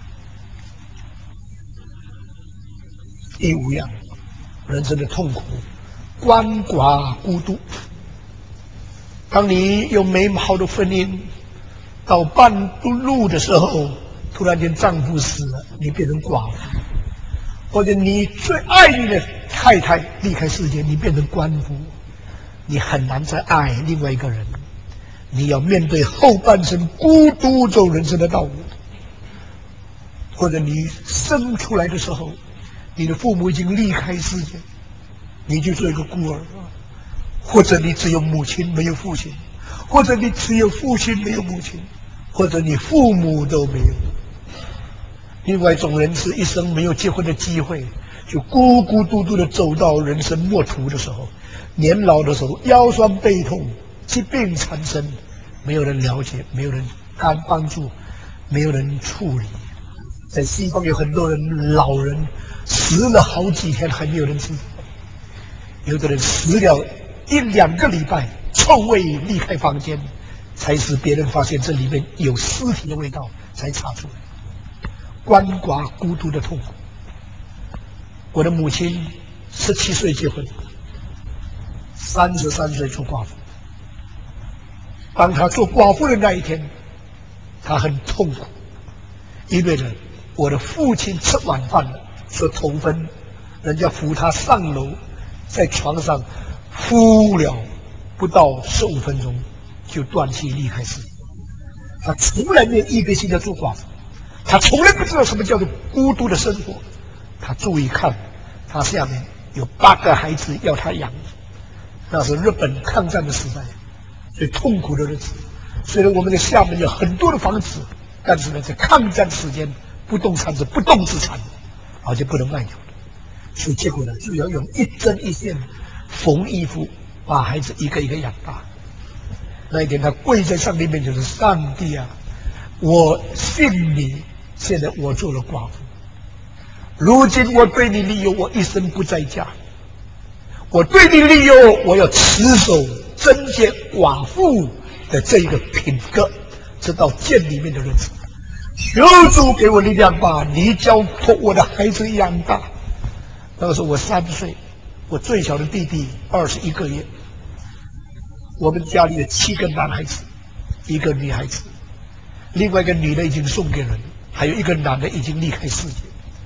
第五样，人生的痛苦，鳏寡孤独。当你有美好的婚姻，到半路的时候，突然间丈夫死了，你变成寡妇，或者你最爱你的太太离开世界，你变成鳏妇，你很难再爱另外一个人，你要面对后半生孤独走人生的道路。或者你生出来的时候，你的父母已经离开世界，你就做一个孤儿，或者你只有母亲没有父亲，或者你只有父亲没有母亲，或者你父母都没有。另外一种人是一生没有结婚的机会，就孤孤独独的走到人生末途的时候，年老的时候腰酸背痛，疾病缠身，没有人了解，没有人敢帮助，没有人处理。在西方有很多人老人死了好几天还没有人知道，有的人死了一两个礼拜，臭味离开房间，才使别人发现这里面有尸体的味道，才查出来。鳏寡孤独的痛苦。我的母亲十七岁结婚，三十三岁做寡妇。当她做寡妇的那一天，她很痛苦，因为呢，我的父亲吃晚饭了，说头分，人家扶他上楼，在床上呼了不到十五分钟，就断气离开世界。他从来没有预备性的做寡妇，他从来不知道什么叫做孤独的生活。他注意看，他下面有八个孩子要他养，那是日本抗战的时代，最痛苦的日子。虽然我们的厦门有很多的房子，但是呢，在抗战时间，不动产是不动之产，而且不能卖掉的。所以结果呢，就要用一针一线缝衣服，把孩子一个一个养大。那一天，他跪在上帝面前说：“上帝啊，我信你，现在我做了寡妇。如今我对你立约，我一生不再嫁。我对你立约，我要持守贞洁寡妇的这一个品格，直到见里面的日子。求主给我力量，把你交托我的孩子养大。”那个时候我三岁，我最小的弟弟二十一个月。我们家里有七个男孩子，一个女孩子，另外一个女的已经送给人，还有一个男的已经离开世界。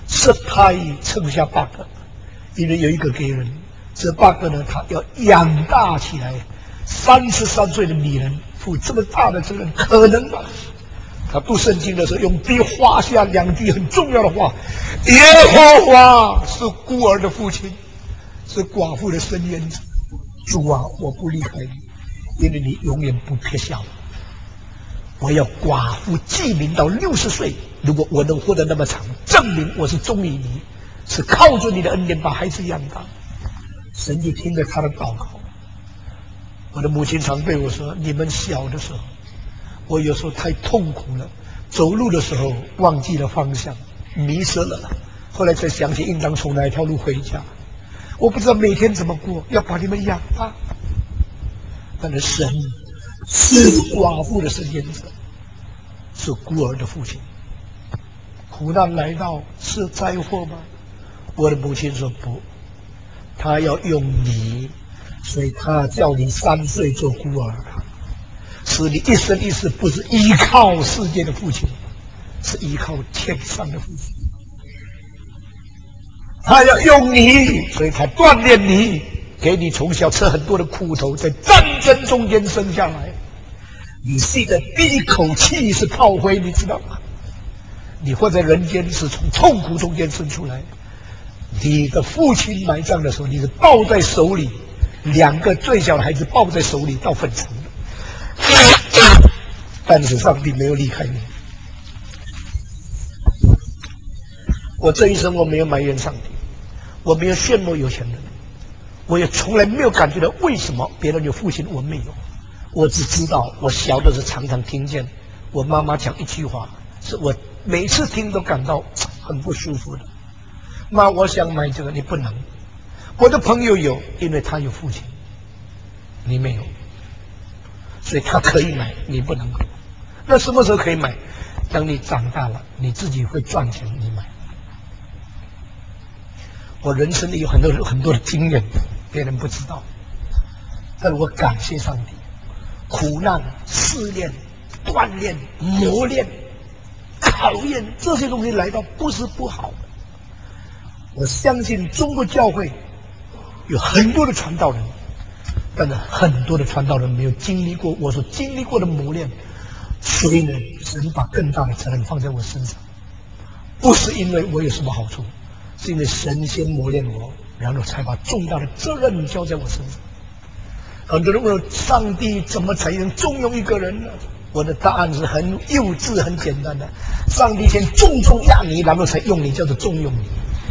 十胎生下八个，因为有一个给人，这八个呢，他要养大起来。三十三岁的女人负这么大的责任，可能吗？他读圣经的时候，用笔画下两句很重要的话：耶和华是孤儿的父亲，是寡妇的伸冤者。主啊，我不离开你，因为你永远不撇下我。我要寡妇记名到六十岁，如果我能活得那么长，证明我是忠于你，是靠着你的恩典把孩子养大。神就听了他的祷告。我的母亲常对我说：“你们小的时候，我有时候太痛苦了，走路的时候忘记了方向，迷失了。后来才想起应当从哪一条路回家。我不知道每天怎么过，要把你们养大。但是神是寡妇的伸冤者，是孤儿的父亲。苦难来到是灾祸吗？我的母亲说不，他要用你。”所以他叫你三岁做孤儿，使你一生一世不是依靠世界的父亲，是依靠天上的父亲。他要用你，所以他锻炼你，给你从小吃很多的苦头，在战争中间生下来。你吸的第一口气是炮灰，你知道吗？你活在人间是从痛苦中间生出来。你的父亲埋葬的时候，你是抱在手里。两个最小的孩子抱在手里到坟场，但是上帝没有离开你。我这一生我没有埋怨上帝，我没有羡慕有钱人，我也从来没有感觉到为什么别人有父亲我没有。我只知道我小的时候常常听见我妈妈讲一句话，是我每次听都感到很不舒服的。妈，我想买这个，你不能。我的朋友有，因为他有父亲，你没有，所以他可以买，你不能。那什么时候可以买？等你长大了，你自己会赚钱，你买。我人生里有很多很多的经验，别人不知道，但我感谢上帝。苦难、试炼、锻炼、磨练、考验，这些东西来到不是不好的。我相信中国教会有很多的传道人，但是很多的传道人没有经历过我所经历过的磨练，所以呢，神把更大的责任放在我身上，不是因为我有什么好处，是因为神先磨练我，然后才把重大的责任交在我身上。很多人问我，上帝怎么才能重用一个人呢？我的答案是很幼稚、很简单的：上帝先重重压你，然后才用你，叫做重用你，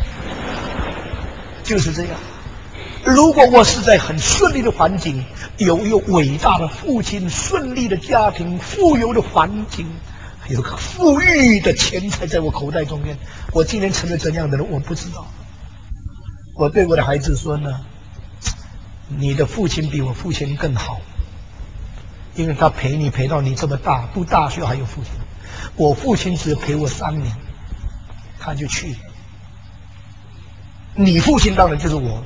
就是这样。如果我是在很顺利的环境，有有伟大的父亲，顺利的家庭，富有的环境，有个富裕的钱财在我口袋中间，我今天成了怎样的人，我不知道。我对我的孩子说呢，你的父亲比我父亲更好，因为他陪你陪到你这么大，读大学还有父亲。我父亲只陪我三年，他就去了。你父亲当然就是我，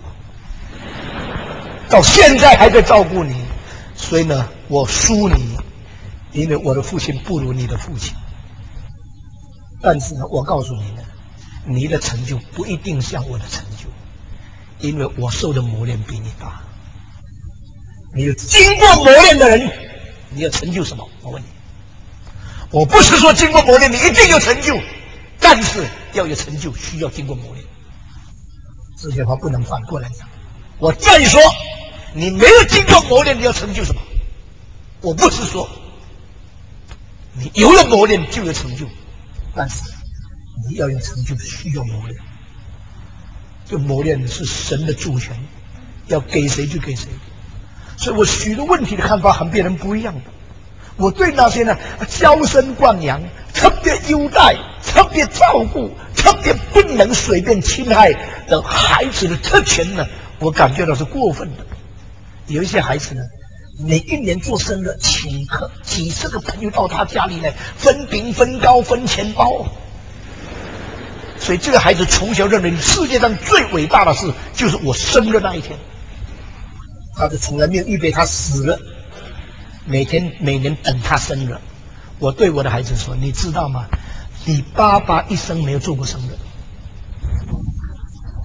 到现在还在照顾你，所以呢，我输你，因为我的父亲不如你的父亲。但是呢，我告诉你呢，你的成就不一定像我的成就，因为我受的磨练比你大。你有经过磨练的人，你有成就什么？我问你，我不是说经过磨练你一定有成就，但是要有成就需要经过磨练。这些话不能反过来讲。我再说，你没有经过磨练，你要成就什么？我不是说你有了磨练就有成就，但是你要有成就需要磨练。这磨练是神的主权，要给谁就给谁。所以我许多问题的看法和别人不一样的。我对那些呢娇生惯养、特别优待、特别照顾、特别不能随便侵害的孩子的特权呢，我感觉到是过分的。有一些孩子呢，每一年做生日请客，几十个朋友到他家里来分饼分糕分钱包，所以这个孩子从小认为世界上最伟大的事就是我生日那一天。他就从来没有预备他死了，每天每年等他生日。我对我的孩子说，你知道吗？你爸爸一生没有做过生日，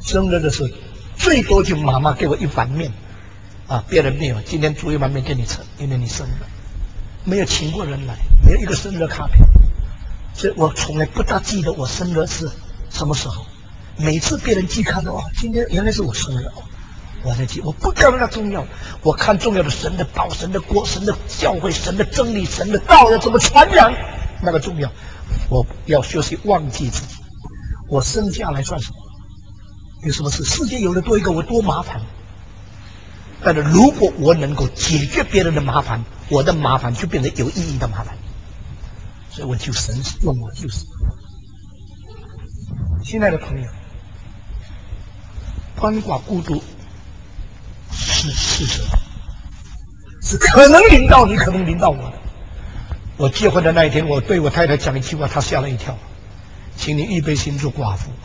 生日的时候，最多就妈妈给我一碗面，啊，别人没有。今天煮一碗面给你吃，因为你生日，没有请过人来，没有一个生日卡片，所以我从来不大记得我生日是什么时候。每次别人寄看到，哦，今天原来是我生日哦，我才记。我不看那重要，我看重要的神的道、神的国、神的教会、神的真理、神的道要怎么传扬，那个重要。我要学习忘记自己，我生下来算什么？有什么事？世界有了多一个，我多麻烦。但是如果我能够解决别人的麻烦，我的麻烦就变成有意义的麻烦。所以我就神用我就是。亲爱的朋友，鳏寡孤独是事实，是可能临到你，可能临到我的。我结婚的那一天，我对我太太讲一句话，她吓了一跳，请你预备心做寡妇。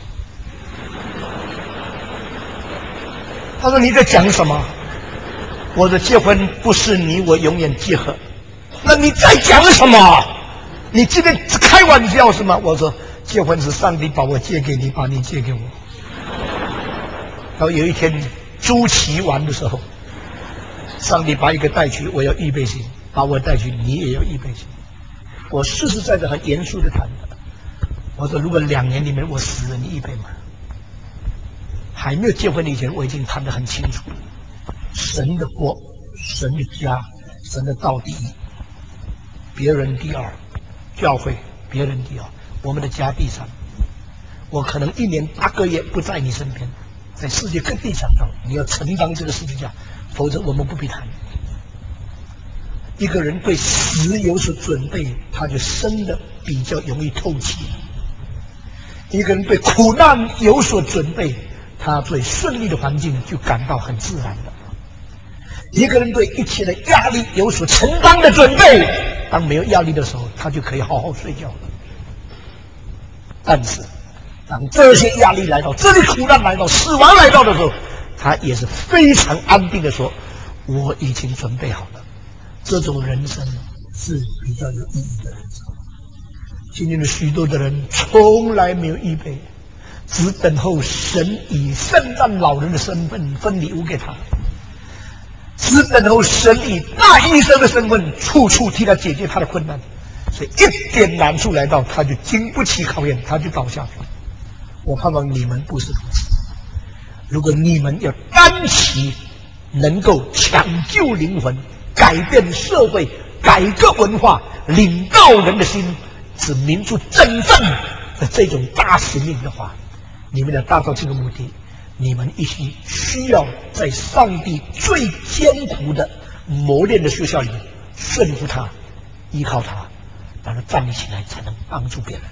她说你在讲什么？我的结婚不是你我永远结合。那你在讲什么？你今天开玩笑是吗？我说结婚是上帝把我借给你，把你借给我。然后有一天朱祁玩的时候，上帝把一个带去，我要预备心；把我带去，你也要预备心。我实实在在很严肃的谈的。我说如果两年里面我死了，你预备吗？还没有结婚以前，我已经谈得很清楚，神的国、神的家、神的道第一，别人第二，教会别人第二，我们的家第三。我可能一年八个月不在你身边，在世界各地讲道，你要承担这个十字架，否则我们不必谈。一个人对死有所准备，他就生的比较容易透气；一个人对苦难有所准备，他最顺利的环境就感到很自然的。一个人对一切的压力有所承担的准备，当没有压力的时候，他就可以好好睡觉了。但是当这些压力来到，这些苦难来到，死亡来到的时候，他也是非常安定的说，我已经准备好了。这种人生是比较有意义的人生。今天的许多的人从来没有预备，只等候神以圣诞老人的身份分礼物给他，只等候神以大医生的身份处处替他解决他的困难，所以一点难处来到，他就经不起考验，他就倒下去。我盼望你们不是如此。如果你们要担起能够抢救灵魂、改变社会、改革文化、领导人的心，使民族真正的这种大使命的话，你们要达到这个目的，你们一起需要在上帝最艰苦的磨练的学校里顺服他，依靠他，让他站立起来，才能帮助别人。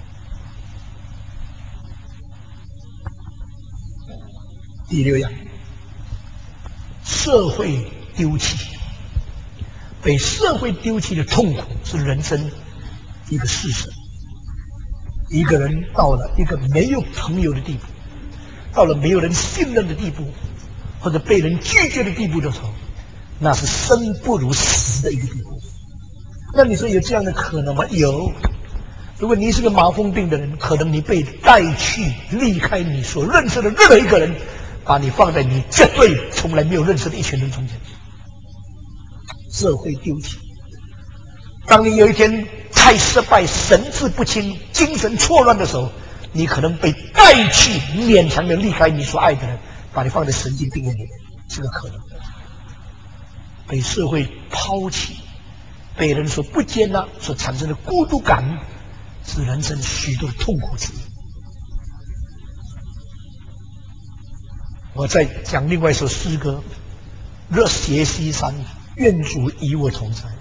第六样，社会丢弃，被社会丢弃的痛苦是人生一个事实。一个人到了一个没有朋友的地步，到了没有人信任的地步，或者被人拒绝的地步的时候，那是生不如死的一个地步。那你说有这样的可能吗？有。如果你是个麻风病的人，可能你被带去离开你所认识的任何一个人，把你放在你绝对从来没有认识的一群人中间，社会丢弃。当你有一天太失败、神志不清、精神错乱的时候，你可能被带去勉强的离开你所爱的人，把你放在神经病院里面，这个可能。被社会抛弃，被人所不接纳所产生的孤独感，是人生许多的痛苦之一。我在讲另外一首诗歌，热血西山，愿主与我同在。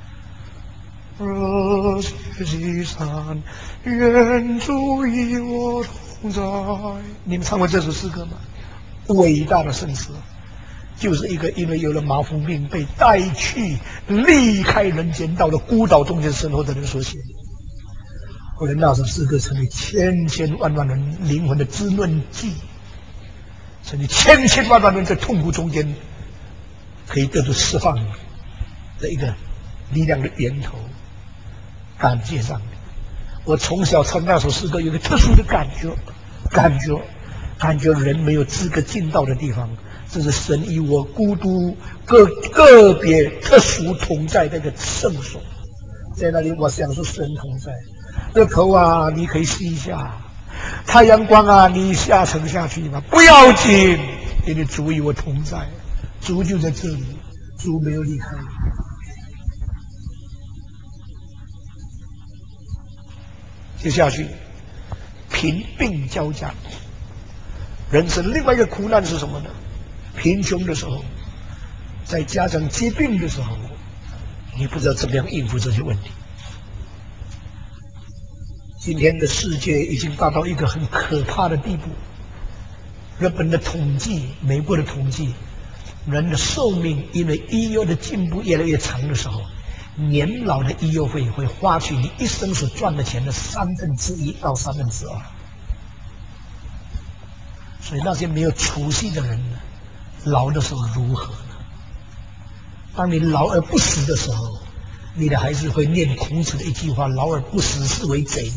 热血西山，愿主与我同在。你们唱过这首诗歌吗？伟大的圣诗，就是一个因为有了麻风病被带去离开人间，到了孤岛中间生活的人所写的。后来那首诗歌成为千千万万人灵魂的滋润剂，成为千千万万人在痛苦中间可以得到释放的一个力量的源头。感谢上帝！我从小唱那首诗歌有一个特殊的感觉，感觉感觉人没有资格进到的地方，这是神与我孤独个个别特殊同在的一个圣所。在那里，我享受神同在。这头啊，你可以吸一下；太阳光啊，你下沉下去吧，不要紧，因为主与我同在，主就在这里，主没有离开你。接下去，贫病交加，人生另外一个苦难是什么呢？贫穷的时候，再加上疾病的时候，你不知道怎么样应付这些问题。今天的世界已经达到一个很可怕的地步。日本的统计，美国的统计，人的寿命因为医药的进步越来越长的时候，年老的医药费会花去你一生所赚的钱的三分之一到三分之二。所以那些没有储蓄的人呢，老的时候如何呢？当你老而不死的时候，你的孩子会念孔子的一句话：“老而不死，是为贼。”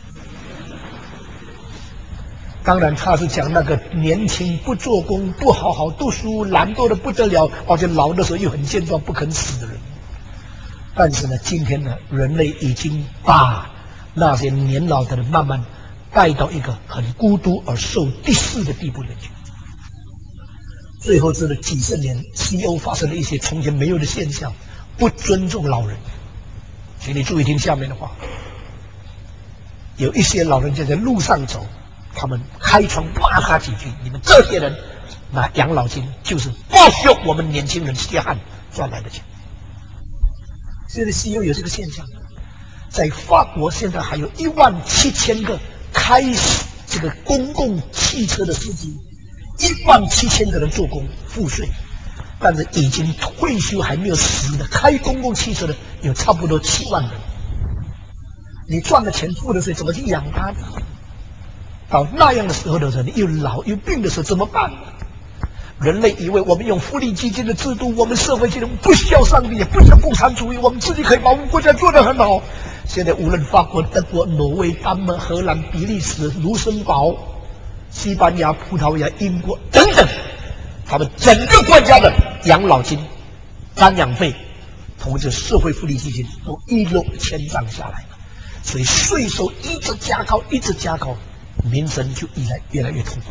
当然，他是讲那个年轻不做工、不好好读书、懒惰的不得了，而且老的时候又很健壮、不肯死的人。但是呢，今天呢，人类已经把那些年老的人慢慢带到一个很孤独而受敌视的地步里去。最后这几十年，西欧发生了一些从前没有的现象，不尊重老人。请你注意听下面的话：有一些老人家在路上走，他们开窗骂他几句，你们这些人拿养老金就是剥削我们年轻人血汗赚来的钱。现在西欧有这个现象，在法国现在还有一万七千个开这个公共汽车的司机，一万七千个人做工付税，但是已经退休还没有死的开公共汽车的有差不多七万人。你赚了钱付的税，怎么去养他呢？到那样的时候的人，又老又病的时候怎么办呢？人类以为我们用福利基金的制度，我们社会系统不需要上帝，也不需要共产主义，我们自己可以把我们国家做得很好。现在无论法国、德国、挪威、丹麦、荷兰、比利时、卢森堡、西班牙、葡萄牙、英国等等，他们整个国家的养老金、赡养费同这社会福利基金都一落千丈下来了，所以税收一直加高，一直加高，民生就越来越来越痛苦。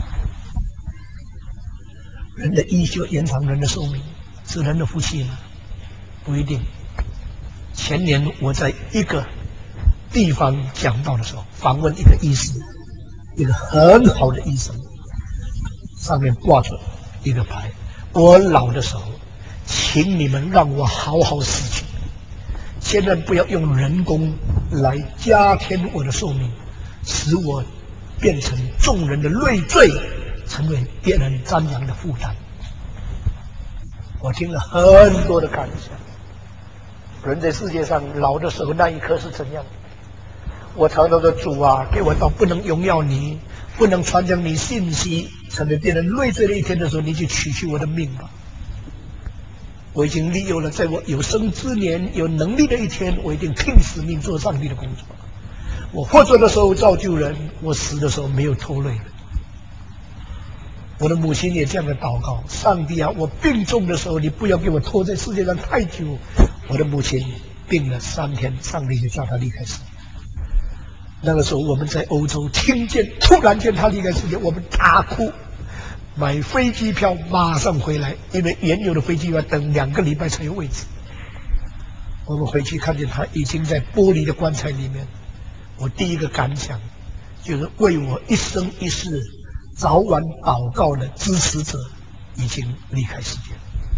人的医学延长人的寿命，是人的福气吗？不一定。前年我在一个地方讲到的时候，访问一个医师，一个很好的医生，上面挂着一个牌：我老的时候，请你们让我好好死去，千万不要用人工来加添我的寿命，使我变成众人的累赘，成为别人瞻仰的负担。我听了很多的感想。人在世界上老的时候那一刻是怎样的？我常常说：主啊，给我到不能荣耀你，不能传讲你信息，成为别人累赘的一天的时候，你就取去我的命吧。我已经利用了在我有生之年有能力的一天，我一定拼死命做上帝的工作。我活着的时候造就人，我死的时候没有拖累人。我的母亲也这样的祷告：上帝啊，我病重的时候，你不要给我拖在世界上太久。我的母亲病了三天，上帝就叫她离开世界。那个时候我们在欧洲听见，突然间她离开世界，我们大哭，买飞机票马上回来，因为原有的飞机要等两个礼拜才有位置。我们回去看见她已经在玻璃的棺材里面，我第一个感想就是为我一生一世早晚祷告的支持者已经离开世界。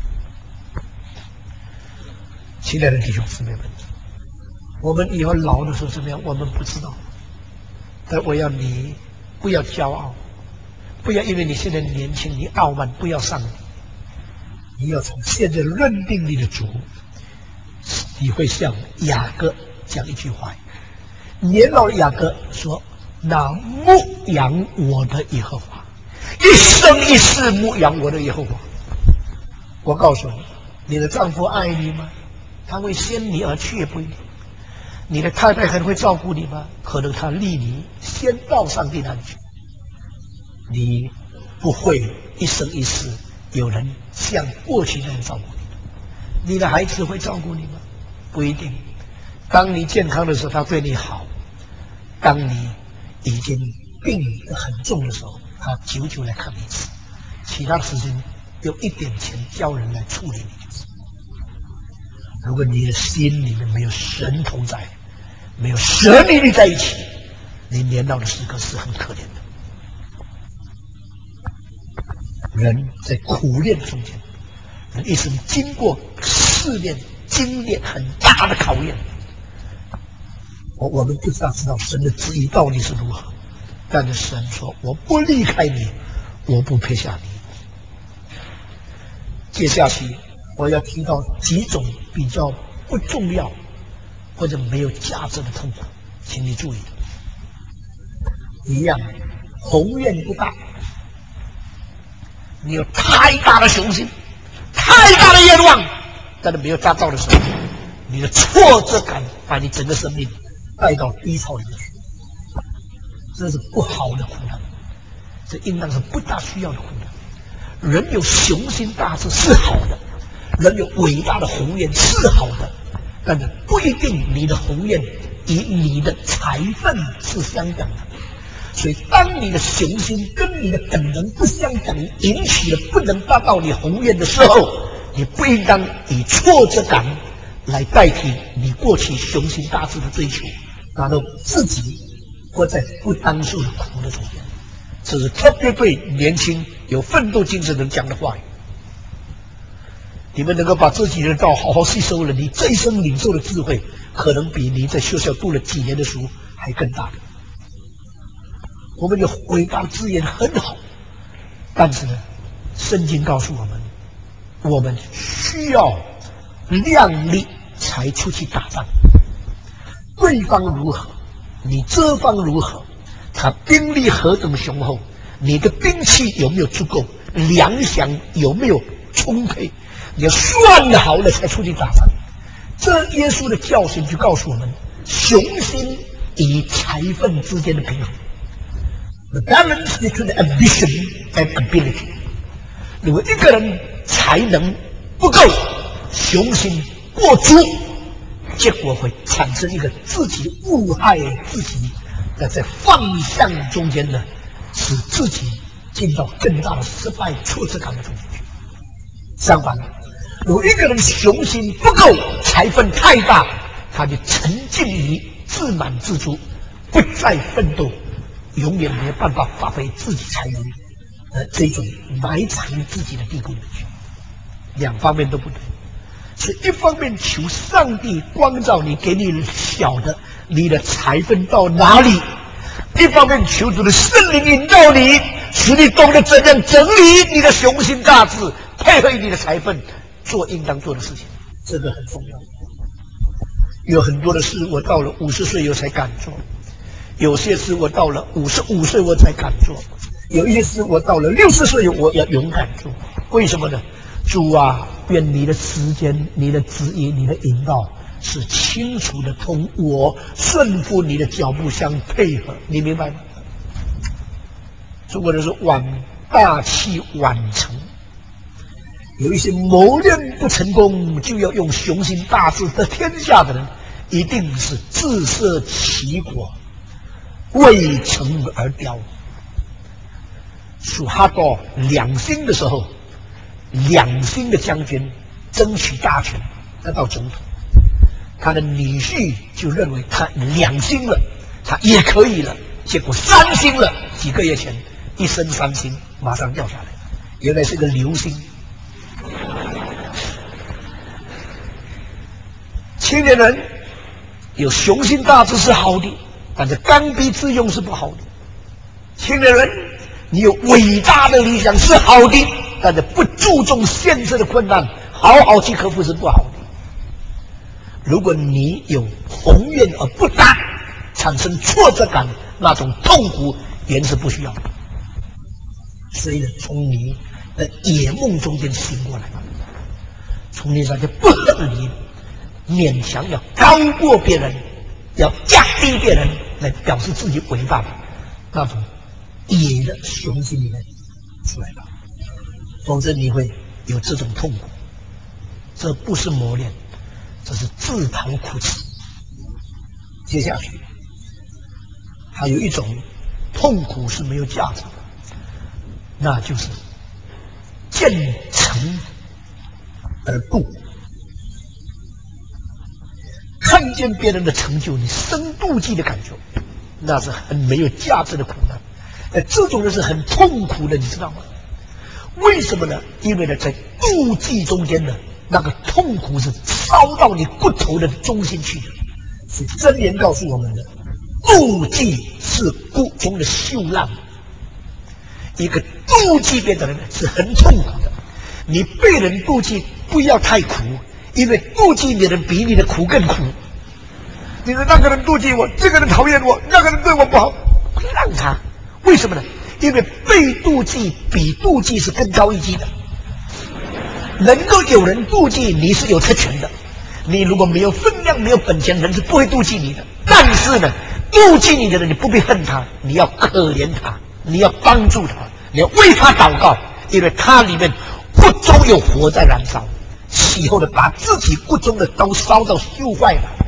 亲爱的弟兄姊妹们，我们以后老的时候怎么样，我们不知道。但我要你不要骄傲，不要因为你现在年轻，你傲慢，不要上帝。你要从现在认定你的主，你会向雅各讲一句话。年老的雅各说：那牧养我的耶和华，一生一世牧养我的耶和华。我告诉你，你的丈夫爱你吗？他会先你而去也不一定。你的太太很会照顾你吗？可能他离你先到上帝那里去。你不会一生一世有人像过去那样照顾你。你的孩子会照顾你吗？不一定。当你健康的时候，他对你好；当你已经病得很重的时候，他久久来看你一次。其他的事情用一点钱叫人来处理你就是。如果你的心里面没有神同在，没有神与你在一起，你年老的时刻是很可怜的。人在苦练中间，人一生经过试炼、经历很大的考验。我我们不知道知道神的旨意到底是如何，但是神说：“我不离开你，我不撇下你。”接下去我要提到几种比较不重要或者没有价值的痛苦，请你注意。一样，宏愿不大，你有太大的雄心，太大的愿望，但是没有达到的时候，你的挫折感把你整个生命带到低潮里面去，这是不好的苦难，这应当是不大需要的苦难。人有雄心大志是好的，人有伟大的宏愿是好的，但是不一定你的宏愿与你的财分是相等的。所以当你的雄心跟你的本能不相等，引起了不能达到你宏愿的时候，你不应当以挫折感来代替你过去雄心大志的追求，然后自己活在不当受的苦的中间。这是特别对年轻有奋斗精神人讲的话语。你们能够把自己的道好好吸收了，你这一生领受的智慧，可能比你在学校读了几年的书还更大。我们有伟大的资源很好，但是呢，圣经告诉我们，我们需要量力才出去打仗。对方如何，你这方如何，他兵力何等雄厚，你的兵器有没有足够，粮饷有没有充沛，你要算好了才出去打仗。这耶稣的教训就告诉我们，雄心与财分之间的平衡。The balance between ambition and ability。如果一个人才能不够，雄心过足，结果会产生一个自己误害自己的在方向中间呢，使自己进到更大的失败挫折感的中间去。相反，如果一个人雄心不够，财分太大，他就沉浸于自满自足，不再奋斗，永远没有办法发挥自己才能的这种埋藏自己的地步里去。两方面都不对，是一方面求上帝光照你，给你晓得你的财分到哪里；一方面求主的圣灵引导你，使你懂得怎样整理你的雄心大志，配合你的财分，做应当做的事情。这个很重要。有很多的事，我到了五十岁以后才敢做。有些事我到了五十五岁我才敢做，有一些事我到了六十岁我要勇敢做。为什么呢？主啊，愿你的时间、你的旨意、你的引导是清楚的，同我顺服你的脚步相配合。你明白吗？中国人说晚大器晚成，有一些谋略不成功就要用雄心大志得天下的人，一定是自设其果，未成而雕。属哈多两星的时候，两星的将军争取大权，得到总统，他的女婿就认为他两星了，他也可以了，结果三星了。几个月前，一升三星，马上掉下来，原来是个流星。青年人有雄心大志是好的，但是刚愎自用是不好的。青年人，你有伟大的理想是好的，但是不注重现实的困难，好好去克服是不好的。如果你有宏愿而不达，产生挫折感，那种痛苦原是不需要的。谁能从你的野梦中间醒过来？从你那些不合理勉强要高过别人，要降低别人来表示自己伟大的那种野的雄心里面出来了，否则你会有这种痛苦。这不是磨练，这是自讨苦吃。接下去还有一种痛苦是没有价值的，那就是见成而不看见别人的成就，你生妒忌的感觉，那是很没有价值的苦难。呃，这种人是很痛苦的，你知道吗？为什么呢？因为呢，在妒忌中间呢，那个痛苦是烧到你骨头的中心去的。所以箴言告诉我们的，妒忌是骨中的锈烂。一个妒忌别的人是很痛苦的。你被人妒忌不要太苦，因为妒忌你的人比你的苦更苦。你说那个人妒忌我，这个人讨厌我，那个人对我不好，让他。为什么呢？因为被妒忌比妒忌是更高一级的。能够有人妒忌你是有特权的，你如果没有分量没有本钱，人是不会妒忌你的。但是呢，妒忌你的人你不必恨他，你要可怜他，你要帮助他，你要为他祷告，因为他里面骨中有火在燃烧，喜后的把自己骨中的都烧到锈坏了。